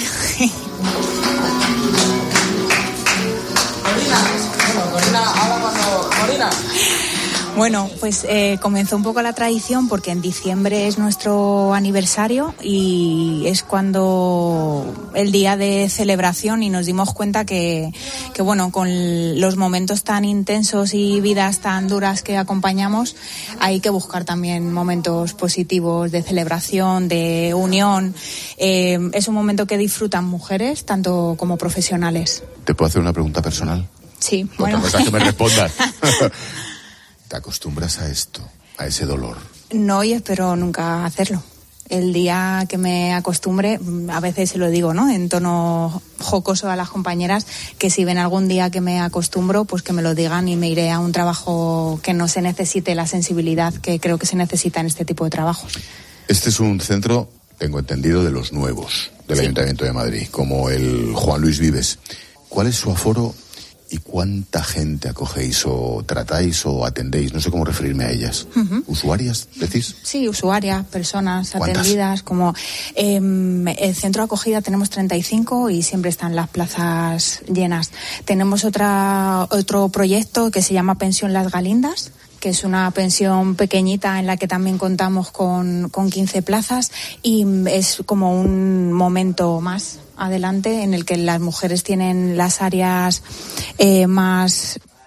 Bueno, pues comenzó un poco la tradición porque en diciembre es nuestro aniversario y es cuando el día de celebración y nos dimos cuenta que bueno, con los momentos tan intensos y vidas tan duras que acompañamos, hay que buscar también momentos positivos de celebración, de unión. Es un momento que disfrutan mujeres, tanto como profesionales. ¿Te puedo hacer una pregunta personal? Sí, bueno. Otra cosa que me respondas. ¿Te acostumbras a esto, a ese dolor? No, y espero nunca hacerlo. El día que me acostumbre, a veces se lo digo, ¿no?, en tono jocoso a las compañeras, que si ven algún día que me acostumbro, pues que me lo digan y me iré a un trabajo que no se necesite la sensibilidad que creo que se necesita en este tipo de trabajos. Este es un centro, tengo entendido, de los nuevos del Ayuntamiento de Madrid, como el Juan Luis Vives. ¿Cuál es su aforo y cuánta gente acogéis o tratáis o atendéis? No sé cómo referirme a ellas. Uh-huh. ¿Usuarias, decís? Sí, usuarias, personas atendidas. Como el centro de acogida tenemos 35 y siempre están las plazas llenas. Tenemos otro proyecto que se llama Pensión Las Galindas, que es una pensión pequeñita en la que también contamos con 15 plazas y es como un momento más adelante en el que las mujeres tienen las áreas más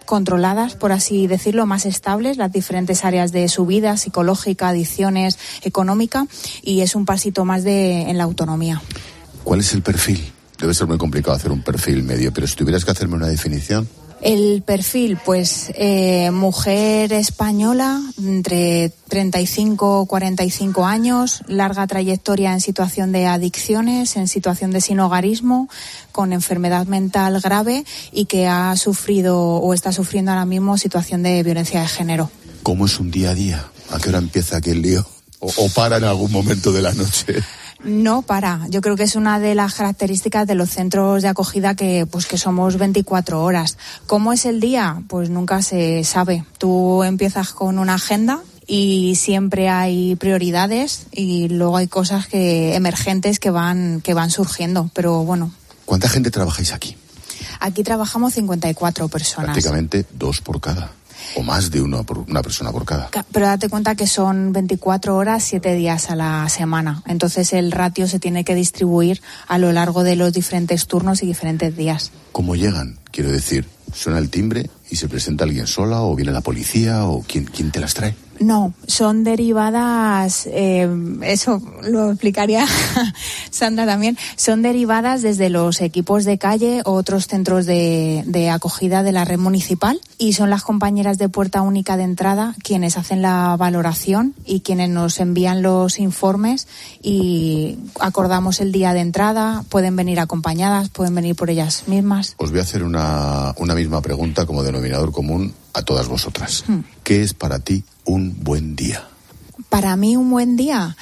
controladas, por así decirlo, más estables, las diferentes áreas de su vida, psicológica, adicciones, económica, y es un pasito más en la autonomía. ¿Cuál es el perfil? Debe ser muy complicado hacer un perfil medio, pero si tuvieras que hacerme una definición. El perfil, pues mujer española, entre 35 y 45 años, larga trayectoria en situación de adicciones, en situación de sinhogarismo, con enfermedad mental grave y que ha sufrido o está sufriendo ahora mismo situación de violencia de género. ¿Cómo es un día a día? ¿A qué hora empieza aquel lío? ¿O para en algún momento de la noche? No para. Yo creo que es una de las características de los centros de acogida que somos 24 horas. ¿Cómo es el día? Pues nunca se sabe. Tú empiezas con una agenda y siempre hay prioridades y luego hay cosas emergentes que van surgiendo. Pero bueno. ¿Cuánta gente trabajáis aquí? Aquí trabajamos 54 personas. Prácticamente 2 por cada. O más de una persona por cada. Pero date cuenta que son 24 horas, 7 días a la semana. Entonces el ratio se tiene que distribuir a lo largo de los diferentes turnos y diferentes días. ¿Cómo llegan? Quiero decir, ¿suena el timbre y se presenta alguien sola o viene la policía o quién te las trae? No, son derivadas, eso lo explicaría Sandra también, son derivadas desde los equipos de calle o otros centros de acogida de la red municipal y son las compañeras de puerta única de entrada quienes hacen la valoración y quienes nos envían los informes y acordamos el día de entrada, pueden venir acompañadas, pueden venir por ellas mismas. Os voy a hacer una misma pregunta como denominador común a todas vosotras. ¿Qué es para ti un buen día? Para mí un buen día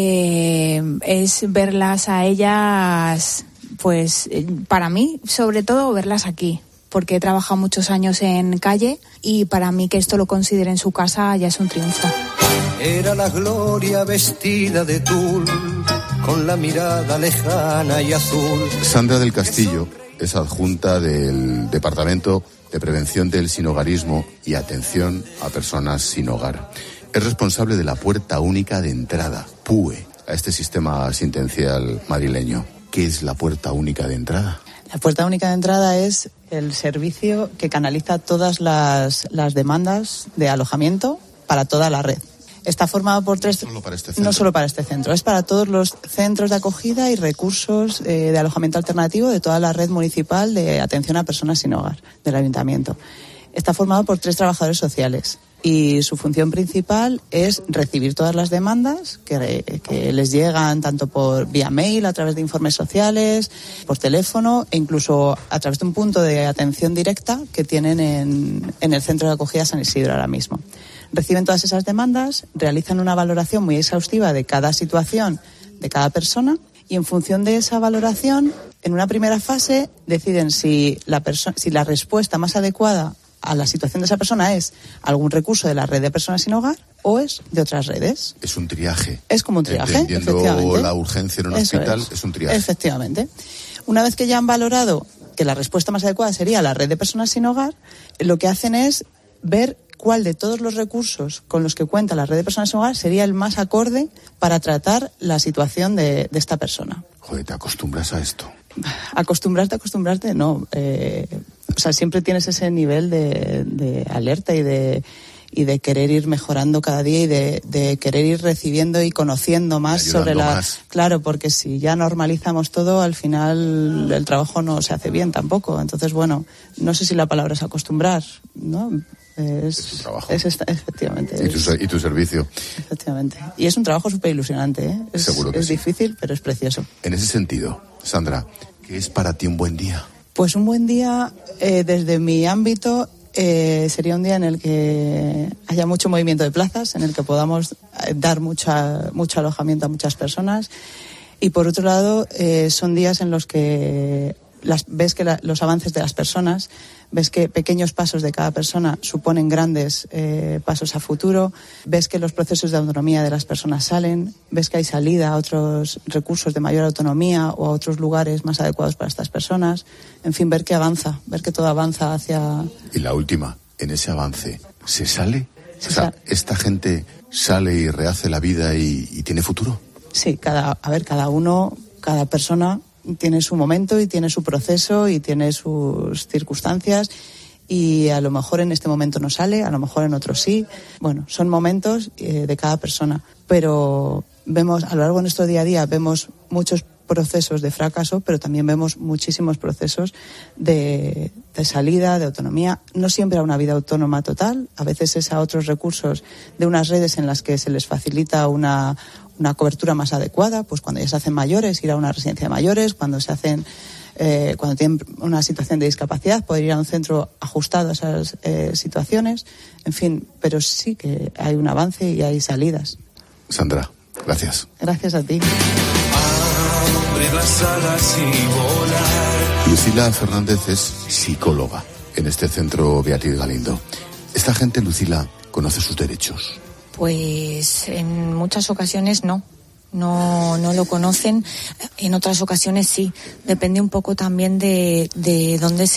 es verlas a ellas, pues para mí sobre todo verlas aquí, porque he trabajado muchos años en calle y para mí que esto lo consideren su casa ya es un triunfo. Era la gloria vestida de tul, con la mirada lejana y azul. Sandra del Castillo es adjunta del Departamento de Prevención del Sinhogarismo y Atención a Personas sin Hogar. Es responsable de la Puerta Única de Entrada, PUE, a este sistema asistencial madrileño. ¿Qué es la Puerta Única de Entrada? La Puerta Única de Entrada es el servicio que canaliza todas las demandas de alojamiento para toda la red. Está formado por tres... No solo para este centro, es para todos los centros de acogida y recursos de alojamiento alternativo de toda la red municipal de atención a personas sin hogar del ayuntamiento. Está formado por 3 trabajadores sociales y su función principal es recibir todas las demandas que les llegan tanto por vía mail, a través de informes sociales, por teléfono e incluso a través de un punto de atención directa que tienen en el centro de acogida San Isidro ahora mismo. Reciben todas esas demandas, realizan una valoración muy exhaustiva de cada situación de cada persona y en función de esa valoración, en una primera fase, deciden si la respuesta más adecuada a la situación de esa persona es algún recurso de la red de personas sin hogar o es de otras redes. Es un triaje. Es como un triaje, entendiendo la urgencia en un hospital, es un triaje. Efectivamente. Una vez que ya han valorado que la respuesta más adecuada sería la red de personas sin hogar, lo que hacen es ver cuál de todos los recursos con los que cuenta la red de personas sin hogar sería el más acorde para tratar la situación de esta persona. Joder, ¿te acostumbras a esto? Acostumbrarte, no. O sea, siempre tienes ese nivel de alerta y de querer ir mejorando cada día y de querer ir recibiendo y conociendo más sobre más. Claro, porque si ya normalizamos todo, al final el trabajo no se hace bien tampoco. Entonces, bueno, no sé si la palabra es acostumbrar, ¿no? Es tu trabajo. Efectivamente. ¿Y tu servicio? Efectivamente. Y es un trabajo súper ilusionante, ¿eh? Seguro que es sí. Difícil, pero es precioso. En ese sentido, Sandra, ¿qué es para ti un buen día? Pues un buen día, desde mi ámbito, sería un día en el que haya mucho movimiento de plazas, en el que podamos dar mucho alojamiento a muchas personas. Y por otro lado, son días en los que ves que los avances de las personas, ves que pequeños pasos de cada persona suponen grandes pasos a futuro, ves que los procesos de autonomía de las personas salen, ves que hay salida a otros recursos de mayor autonomía o a otros lugares más adecuados para estas personas. En fin, ver que todo avanza hacia... Y la última, en ese avance, ¿se sale? ¿Esta gente sale y rehace la vida y tiene futuro? Sí, cada persona tiene su momento y tiene su proceso y tiene sus circunstancias y a lo mejor en este momento no sale, a lo mejor en otro sí. Bueno, son momentos de cada persona, pero vemos a lo largo de nuestro día a día, vemos muchos procesos de fracaso, pero también vemos muchísimos procesos de salida, de autonomía, no siempre a una vida autónoma total, a veces es a otros recursos de unas redes en las que se les facilita una cobertura más adecuada, pues cuando ya se hacen mayores, ir a una residencia de mayores, cuando tienen una situación de discapacidad, poder ir a un centro ajustado a esas situaciones, en fin, pero sí que hay un avance y hay salidas. Sandra, gracias. Gracias a ti. Lucila Fernández es psicóloga en este centro Beatriz Galindo. ¿Esta gente, Lucila, conoce sus derechos? Pues en muchas ocasiones no lo conocen, en otras ocasiones sí. Depende un poco también de dónde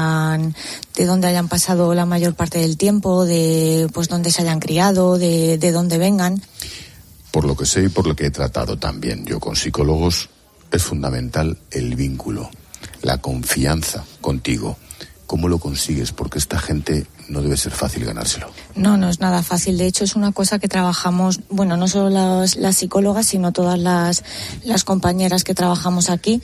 hayan pasado la mayor parte del tiempo, de pues dónde se hayan criado, de dónde vengan. Por lo que sé y por lo que he tratado también yo con psicólogos, es fundamental el vínculo, la confianza contigo. ¿Cómo lo consigues? Porque esta gente no debe ser fácil ganárselo. No es nada fácil. De hecho, es una cosa que trabajamos, bueno, no solo las psicólogas, sino todas las compañeras que trabajamos aquí,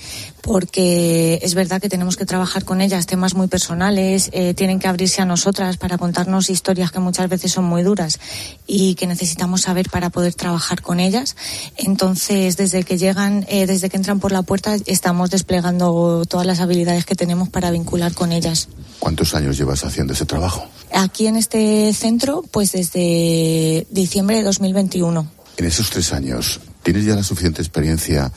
porque es verdad que tenemos que trabajar con ellas temas muy personales, tienen que abrirse a nosotras para contarnos historias que muchas veces son muy duras y que necesitamos saber para poder trabajar con ellas. Entonces, desde que entran por la puerta, estamos desplegando todas las habilidades que tenemos para vincular con ellas. ¿Cuántos años llevas haciendo ese trabajo? Aquí en este centro, pues desde diciembre de 2021. En esos 3 años, ¿tienes ya la suficiente experiencia,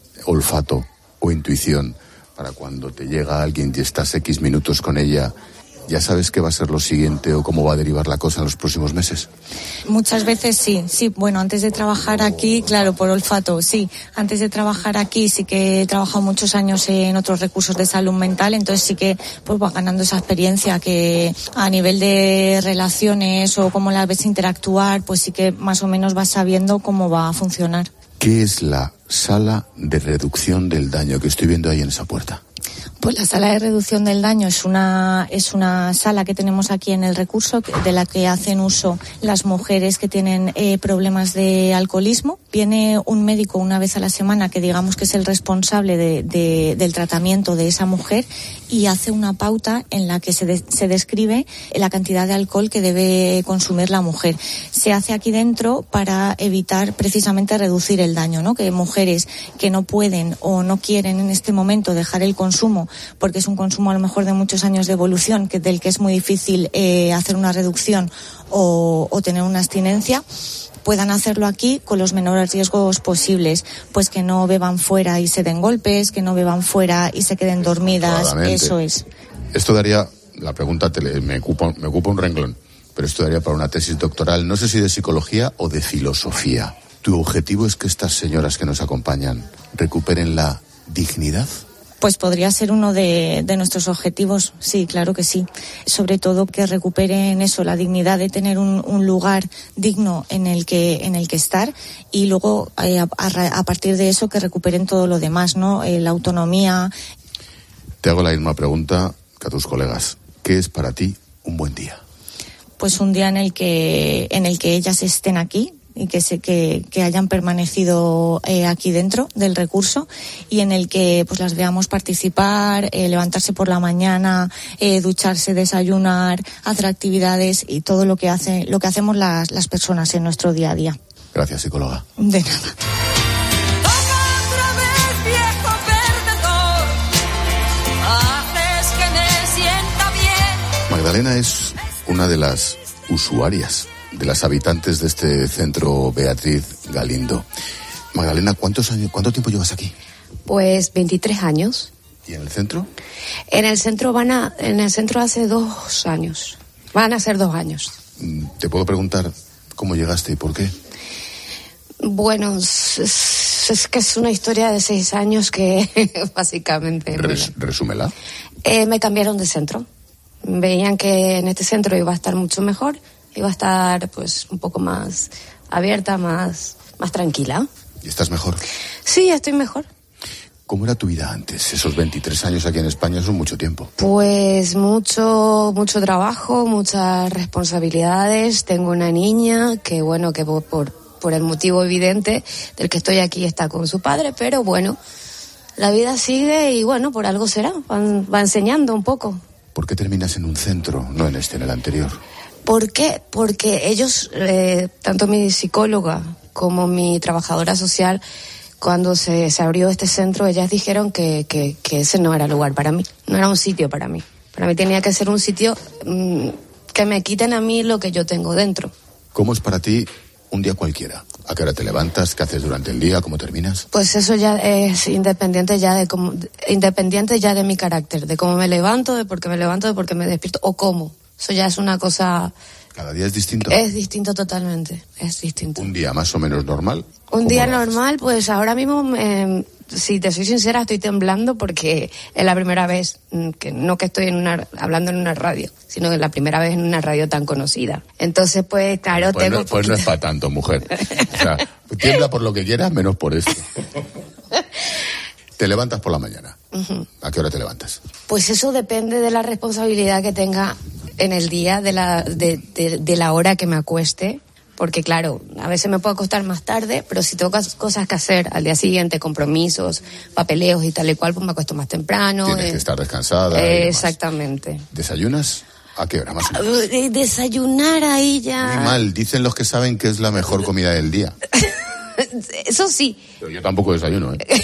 olfato o intuición para cuando te llega alguien y estás X minutos con ella, ya sabes qué va a ser lo siguiente o cómo va a derivar la cosa en los próximos meses? Muchas veces sí. Bueno, antes de trabajar aquí, claro, por olfato, sí. Antes de trabajar aquí sí que he trabajado muchos años en otros recursos de salud mental, entonces sí que pues vas ganando esa experiencia que a nivel de relaciones o cómo las ves interactuar, pues sí que más o menos vas sabiendo cómo va a funcionar. ¿Qué es la sala de reducción del daño que estoy viendo ahí en esa puerta? Pues la sala de reducción del daño es una sala que tenemos aquí en el recurso, de la que hacen uso las mujeres que tienen problemas de alcoholismo. Viene un médico una vez a la semana que digamos que es el responsable del tratamiento de esa mujer y hace una pauta en la que se describe la cantidad de alcohol que debe consumir la mujer. Se hace aquí dentro para evitar precisamente reducir el daño, ¿no? Que mujeres que no pueden o no quieren en este momento dejar el consumo, porque es un consumo a lo mejor de muchos años de evolución, del que es muy difícil hacer una reducción o tener una abstinencia, puedan hacerlo aquí con los menores riesgos posibles, pues que no beban fuera y se den golpes, que no beban fuera y se queden dormidas. Claramente. Eso es. Esto daría, la pregunta me ocupa un renglón, pero esto daría para una tesis doctoral, no sé si de psicología o de filosofía. ¿Tu objetivo es que estas señoras que nos acompañan recuperen la dignidad? Pues podría ser uno de nuestros objetivos, sí, claro que sí. Sobre todo que recuperen eso, la dignidad de tener un lugar digno en el que estar, y luego a partir de eso que recuperen todo lo demás, ¿no? La autonomía. Te hago la misma pregunta que a tus colegas. ¿Qué es para ti un buen día? Pues un día en el que ellas estén aquí y que hayan permanecido aquí dentro del recurso, y en el que pues las veamos participar, levantarse por la mañana, ducharse, desayunar, hacer actividades y todo lo que hacemos las personas en nuestro día a día. Gracias, psicóloga. De nada. Magdalena es una de las usuarias, de las habitantes de este centro Beatriz Galindo. Magdalena, ¿cuánto tiempo llevas aquí? Pues 23 años. ¿Y en el centro? En el centro hace 2 años. Van a ser 2 años. ¿Te puedo preguntar cómo llegaste y por qué? Bueno, es que es una historia de 6 años que básicamente... Resúmela. Me cambiaron de centro. Veían que en este centro iba a estar mucho mejor, iba a estar pues un poco más abierta, más tranquila. ¿Y estás mejor? Sí, estoy mejor. ¿Cómo era tu vida antes? Esos 23 años aquí en España son mucho tiempo. Pues mucho trabajo, muchas responsabilidades. Tengo una niña que, bueno, que por el motivo evidente del que estoy aquí está con su padre, pero bueno, la vida sigue y bueno, por algo será, va enseñando un poco. ¿Por qué terminas en un centro, no en este, en el anterior? ¿Por qué? Porque ellos, tanto mi psicóloga como mi trabajadora social, cuando se abrió este centro, ellas dijeron que ese no era lugar para mí, no era un sitio para mí. Para mí tenía que ser un sitio que me quiten a mí lo que yo tengo dentro. ¿Cómo es para ti un día cualquiera? ¿A qué hora te levantas? ¿Qué haces durante el día? ¿Cómo terminas? Pues eso ya es independiente ya de mi carácter, de cómo me levanto, de por qué me levanto, de por qué me despierto o cómo. Eso ya es una cosa... ¿Cada día es distinto? Es distinto totalmente, es distinto. ¿Un día más o menos normal? Un día normal, pues ahora mismo, si te soy sincera, estoy temblando porque es la primera vez que estoy hablando en una radio, sino que es la primera vez en una radio tan conocida. Entonces, pues claro, pues no es para tanto, mujer. O sea, tiembla por lo que quieras, menos por esto. ¿Te levantas por la mañana? Uh-huh. ¿A qué hora te levantas? Pues eso depende de la responsabilidad que tenga en el día, de la hora que me acueste. Porque claro, a veces me puedo acostar más tarde, pero si tengo cosas que hacer al día siguiente, compromisos, papeleos y tal y cual, pues me acuesto más temprano. Tienes que estar descansada. Exactamente. ¿Desayunas? ¿A qué hora más o menos? Desayunar ahí ya... Muy mal, dicen los que saben que es la mejor comida del día. Eso sí. Pero yo tampoco desayuno, ¿eh?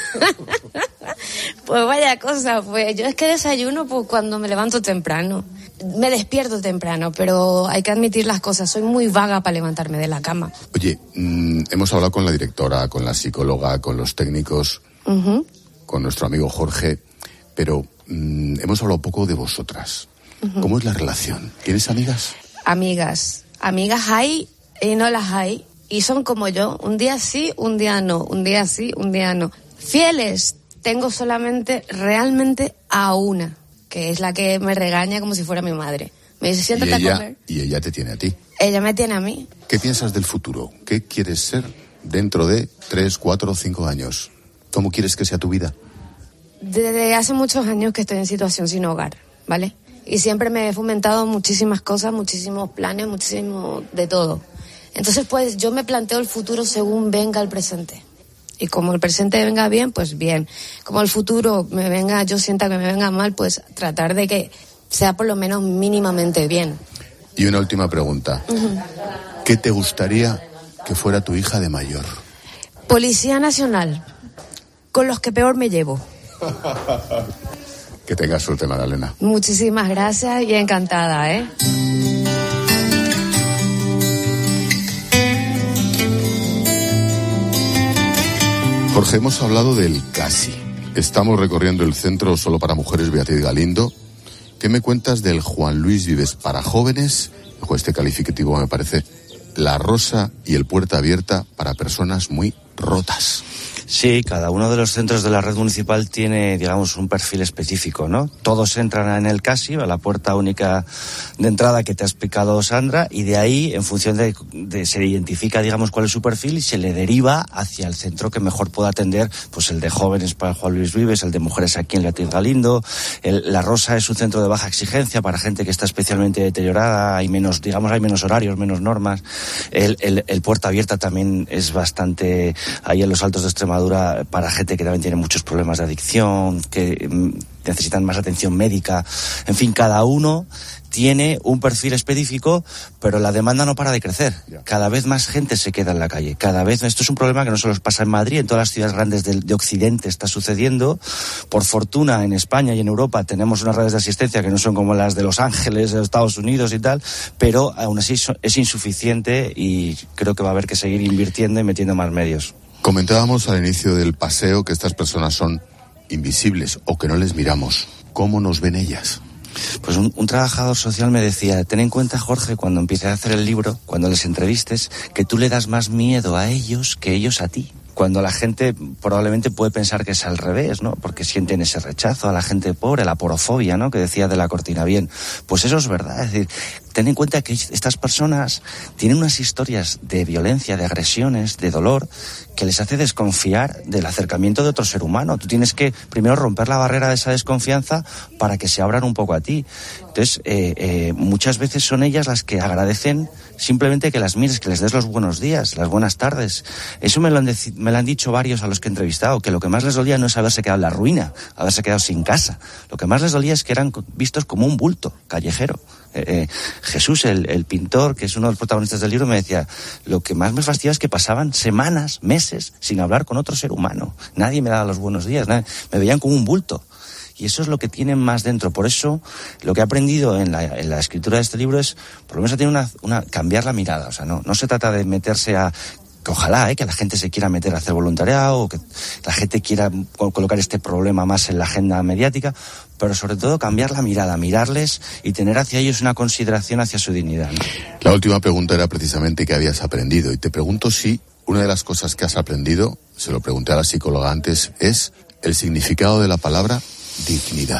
Pues vaya cosa, pues yo es que desayuno pues cuando me levanto temprano. Me despierto temprano, pero hay que admitir las cosas. Soy muy vaga para levantarme de la cama. Oye, hemos hablado con la directora, con la psicóloga, con los técnicos, uh-huh, con nuestro amigo Jorge, pero hemos hablado poco de vosotras. Uh-huh. ¿Cómo es la relación? ¿Tienes amigas? Amigas hay y no las hay. Y son como yo, un día sí, un día no, un día sí, un día no. Fieles, tengo solamente realmente a una, que es la que me regaña como si fuera mi madre. Me dice, siéntate a comer. Y ella te tiene a ti. Ella me tiene a mí. ¿Qué piensas del futuro? ¿Qué quieres ser dentro de 3, 4 o 5 años? ¿Cómo quieres que sea tu vida? Desde hace muchos años que estoy en situación sin hogar, ¿vale? Y siempre me he fomentado muchísimas cosas, muchísimos planes, muchísimo de todo. Entonces, pues, yo me planteo el futuro según venga el presente. Y como el presente venga bien, pues bien. Como el futuro yo sienta que me venga mal, pues tratar de que sea por lo menos mínimamente bien. Y una última pregunta. Uh-huh. ¿Qué te gustaría que fuera tu hija de mayor? Policía Nacional, con los que peor me llevo. Que tengas suerte, Magdalena. Muchísimas gracias y encantada, ¿eh? Jorge, hemos hablado del CASI. Estamos recorriendo el centro solo para mujeres Beatriz Galindo. ¿Qué me cuentas del Juan Luis Vives para jóvenes? Este calificativo me parece la rosa y el puerta abierta para personas muy rotas. Sí, cada uno de los centros de la red municipal tiene, digamos, un perfil específico, ¿no? Todos entran en el CASI, a la puerta única de entrada que te ha explicado Sandra, y de ahí, en función de se identifica, digamos, cuál es su perfil y se le deriva hacia el centro que mejor pueda atender, pues el de jóvenes para Juan Luis Vives, el de mujeres aquí en Beatriz Galindo. La Rosa es un centro de baja exigencia para gente que está especialmente deteriorada, hay menos horarios, menos normas. El puerta abierta también es bastante, ahí en los Altos de Extremadura, para gente que también tiene muchos problemas de adicción, que necesitan más atención médica. En fin, cada uno tiene un perfil específico, pero la demanda no para de crecer. Cada vez más gente se queda en la calle. Esto es un problema que no solo pasa en Madrid, en todas las ciudades grandes de Occidente está sucediendo. Por fortuna, en España y en Europa tenemos unas redes de asistencia que no son como las de Los Ángeles, de Estados Unidos y tal, pero aún así es insuficiente y creo que va a haber que seguir invirtiendo y metiendo más medios. Comentábamos al inicio del paseo que estas personas son invisibles o que no les miramos. ¿Cómo nos ven ellas? Pues un trabajador social me decía, ten en cuenta, Jorge, cuando empieces a hacer el libro, cuando les entrevistes, que tú le das más miedo a ellos que ellos a ti. cuando la gente probablemente puede pensar que es al revés, ¿no? Porque sienten ese rechazo a la gente pobre, la aporofobia, ¿no? Que decía de la Cortina bien. Pues eso es verdad, es decir, ten en cuenta que estas personas tienen unas historias de violencia, de agresiones, de dolor, que les hace desconfiar del acercamiento de otro ser humano. Tú tienes que primero romper la barrera de esa desconfianza para que se abran un poco a ti. Entonces, muchas veces son ellas las que agradecen simplemente que las mires, que les des los buenos días, las buenas tardes. Eso me lo han dicho varios a los que he entrevistado, que lo que más les dolía no es haberse quedado en la ruina, haberse quedado sin casa. Lo que más les dolía es que eran vistos como un bulto callejero. Jesús, el pintor, que es uno de los protagonistas del libro, me decía, lo que más me fastidia es que pasaban semanas, meses, sin hablar con otro ser humano. Nadie me daba los buenos días, me veían como un bulto. Y eso es lo que tienen más dentro. Por eso, lo que he aprendido en la escritura de este libro es, por lo menos, tener cambiar la mirada. O sea, no se trata de meterse a... Que ojalá que la gente se quiera meter a hacer voluntariado, o que la gente quiera colocar este problema más en la agenda mediática, pero sobre todo cambiar la mirada, mirarles y tener hacia ellos una consideración hacia su dignidad, ¿no? La última pregunta era precisamente qué habías aprendido, y te pregunto si una de las cosas que has aprendido, se lo pregunté a la psicóloga antes, es el significado de la palabra dignidad.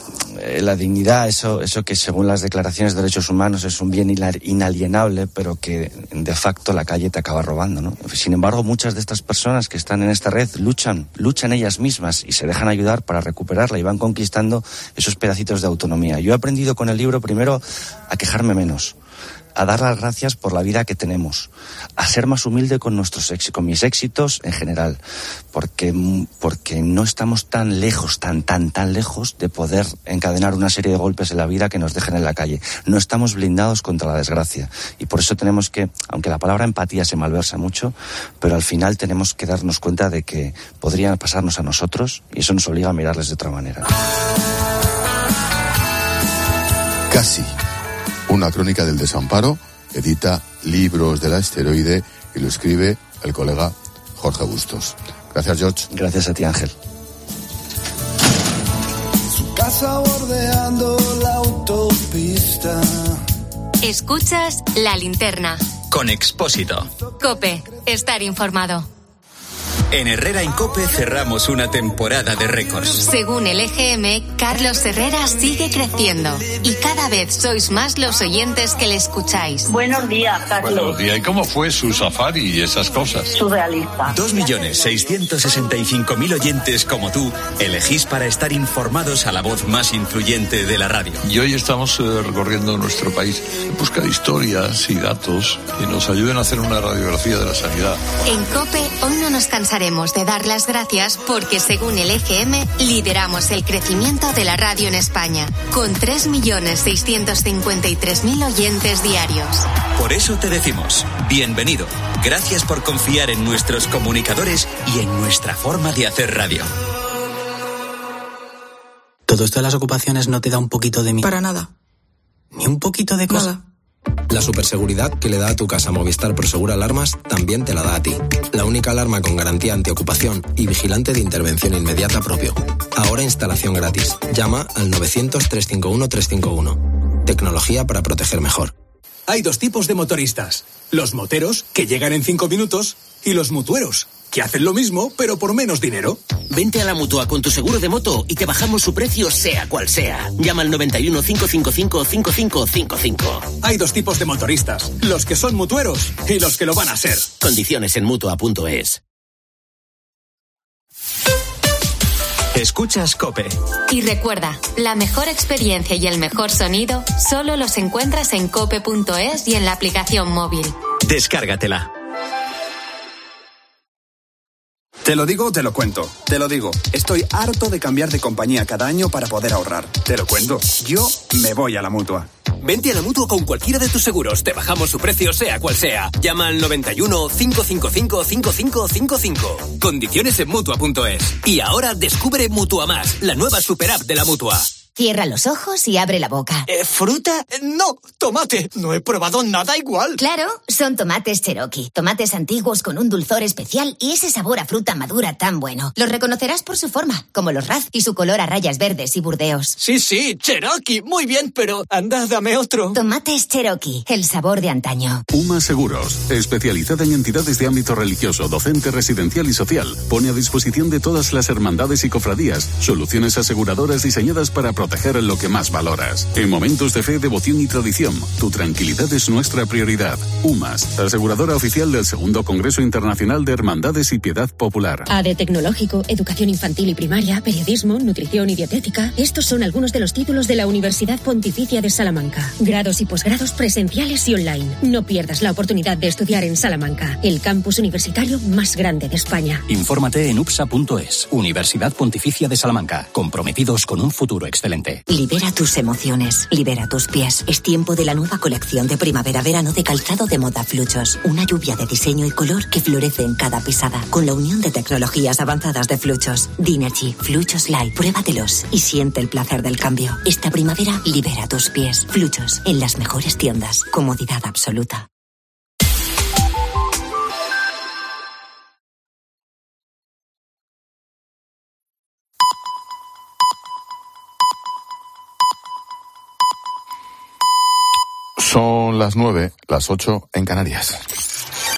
La dignidad, eso que según las declaraciones de derechos humanos es un bien inalienable, pero que de facto la calle te acaba robando, ¿no? Sin embargo, muchas de estas personas que están en esta red luchan ellas mismas y se dejan ayudar para recuperarla y van conquistando esos pedacitos de autonomía. Yo he aprendido con el libro primero a quejarme menos, a dar las gracias por la vida que tenemos, a ser más humilde con mis éxitos en general, porque no estamos tan lejos, tan lejos de poder encadenar una serie de golpes en la vida que nos dejen en la calle. No estamos blindados contra la desgracia, y por eso tenemos que, aunque la palabra empatía se malversa mucho, pero al final tenemos que darnos cuenta de que podrían pasarnos a nosotros, y eso nos obliga a mirarles de otra manera. Casi. Una crónica del desamparo, edita Libros de la Esteroide y lo escribe el colega Jorge Bustos. Gracias, George. Gracias a ti, Ángel. Su casa bordeando la autopista. Escuchas La Linterna. Con Expósito. COPE. Estar informado. En Herrera Incope cerramos una temporada de récords. Según el EGM, Carlos Herrera sigue creciendo y cada vez sois más los oyentes que le escucháis. Buenos días, Carlos. Buenos días. ¿Y cómo fue su safari y esas cosas? Surrealista. 2.665.000 oyentes como tú elegís para estar informados a la voz más influyente de la radio. Y hoy estamos recorriendo nuestro país en busca de historias y datos que nos ayuden a hacer una radiografía de la sanidad. En COPE hoy no nos cansaremos de dar las gracias porque según el EGM lideramos el crecimiento de la radio en España con 3.653.000 oyentes diarios. Por eso te decimos, bienvenido. Gracias por confiar en nuestros comunicadores y en nuestra forma de hacer radio. ¿Todo esto de las ocupaciones no te da un poquito de miedo? Para nada. ¿Ni un poquito de cosa? Nada. La superseguridad que le da a tu casa Movistar Prosegur Alarmas también te la da a ti. La única alarma con garantía antiocupación y vigilante de intervención inmediata propio. Ahora instalación gratis. Llama al 900-351-351. Tecnología para proteger mejor. Hay dos tipos de motoristas. Los moteros, que llegan en 5 minutos, y los mutueros, que hacen lo mismo, pero por menos dinero. Vente a la Mutua con tu seguro de moto y te bajamos su precio sea cual sea. Llama al 91 555 5555. Hay dos tipos de motoristas, los que son mutueros y los que lo van a ser. Condiciones en Mutua.es. Escuchas COPE. Y recuerda, la mejor experiencia y el mejor sonido solo los encuentras en cope.es y en la aplicación móvil. Descárgatela. Te lo digo, te lo cuento. Te lo digo. Estoy harto de cambiar de compañía cada año para poder ahorrar. Te lo cuento. Yo me voy a la Mutua. Vente a la Mutua con cualquiera de tus seguros. Te bajamos su precio sea cual sea. Llama al 91 555 5555. Condiciones en Mutua.es. Y ahora descubre Mutua Más, la nueva super app de la Mutua. Cierra los ojos y abre la boca. ¿Fruta? No, tomate. No he probado nada igual. Claro, son tomates Cherokee. Tomates antiguos con un dulzor especial y ese sabor a fruta madura tan bueno. Los reconocerás por su forma, como los Raz y su color a rayas verdes y burdeos. Sí, Cherokee. Muy bien, pero anda, dame otro. Tomates Cherokee, el sabor de antaño. UMA Seguros, especializada en entidades de ámbito religioso, docente, residencial y social, pone a disposición de todas las hermandades y cofradías soluciones aseguradoras diseñadas para proteger lo que más valoras. En momentos de fe, devoción y tradición, tu tranquilidad es nuestra prioridad. UMAS, aseguradora oficial del Segundo Congreso Internacional de Hermandades y Piedad Popular. AD Tecnológico, Educación Infantil y Primaria, Periodismo, Nutrición y Dietética. Estos son algunos de los títulos de la Universidad Pontificia de Salamanca. Grados y posgrados presenciales y online. No pierdas la oportunidad de estudiar en Salamanca, el campus universitario más grande de España. Infórmate en upsa.es. Universidad Pontificia de Salamanca. Comprometidos con un futuro excelente. Libera tus emociones, libera tus pies. Es tiempo de la nueva colección de primavera-verano de calzado de moda Fluchos. Una lluvia de diseño y color que florece en cada pisada. Con la unión de tecnologías avanzadas de Fluchos. Dinergy, Fluchos Light. Pruébatelos y siente el placer del cambio. Esta primavera, libera tus pies. Fluchos, en las mejores tiendas. Comodidad absoluta. Son las 9, las 8 en Canarias.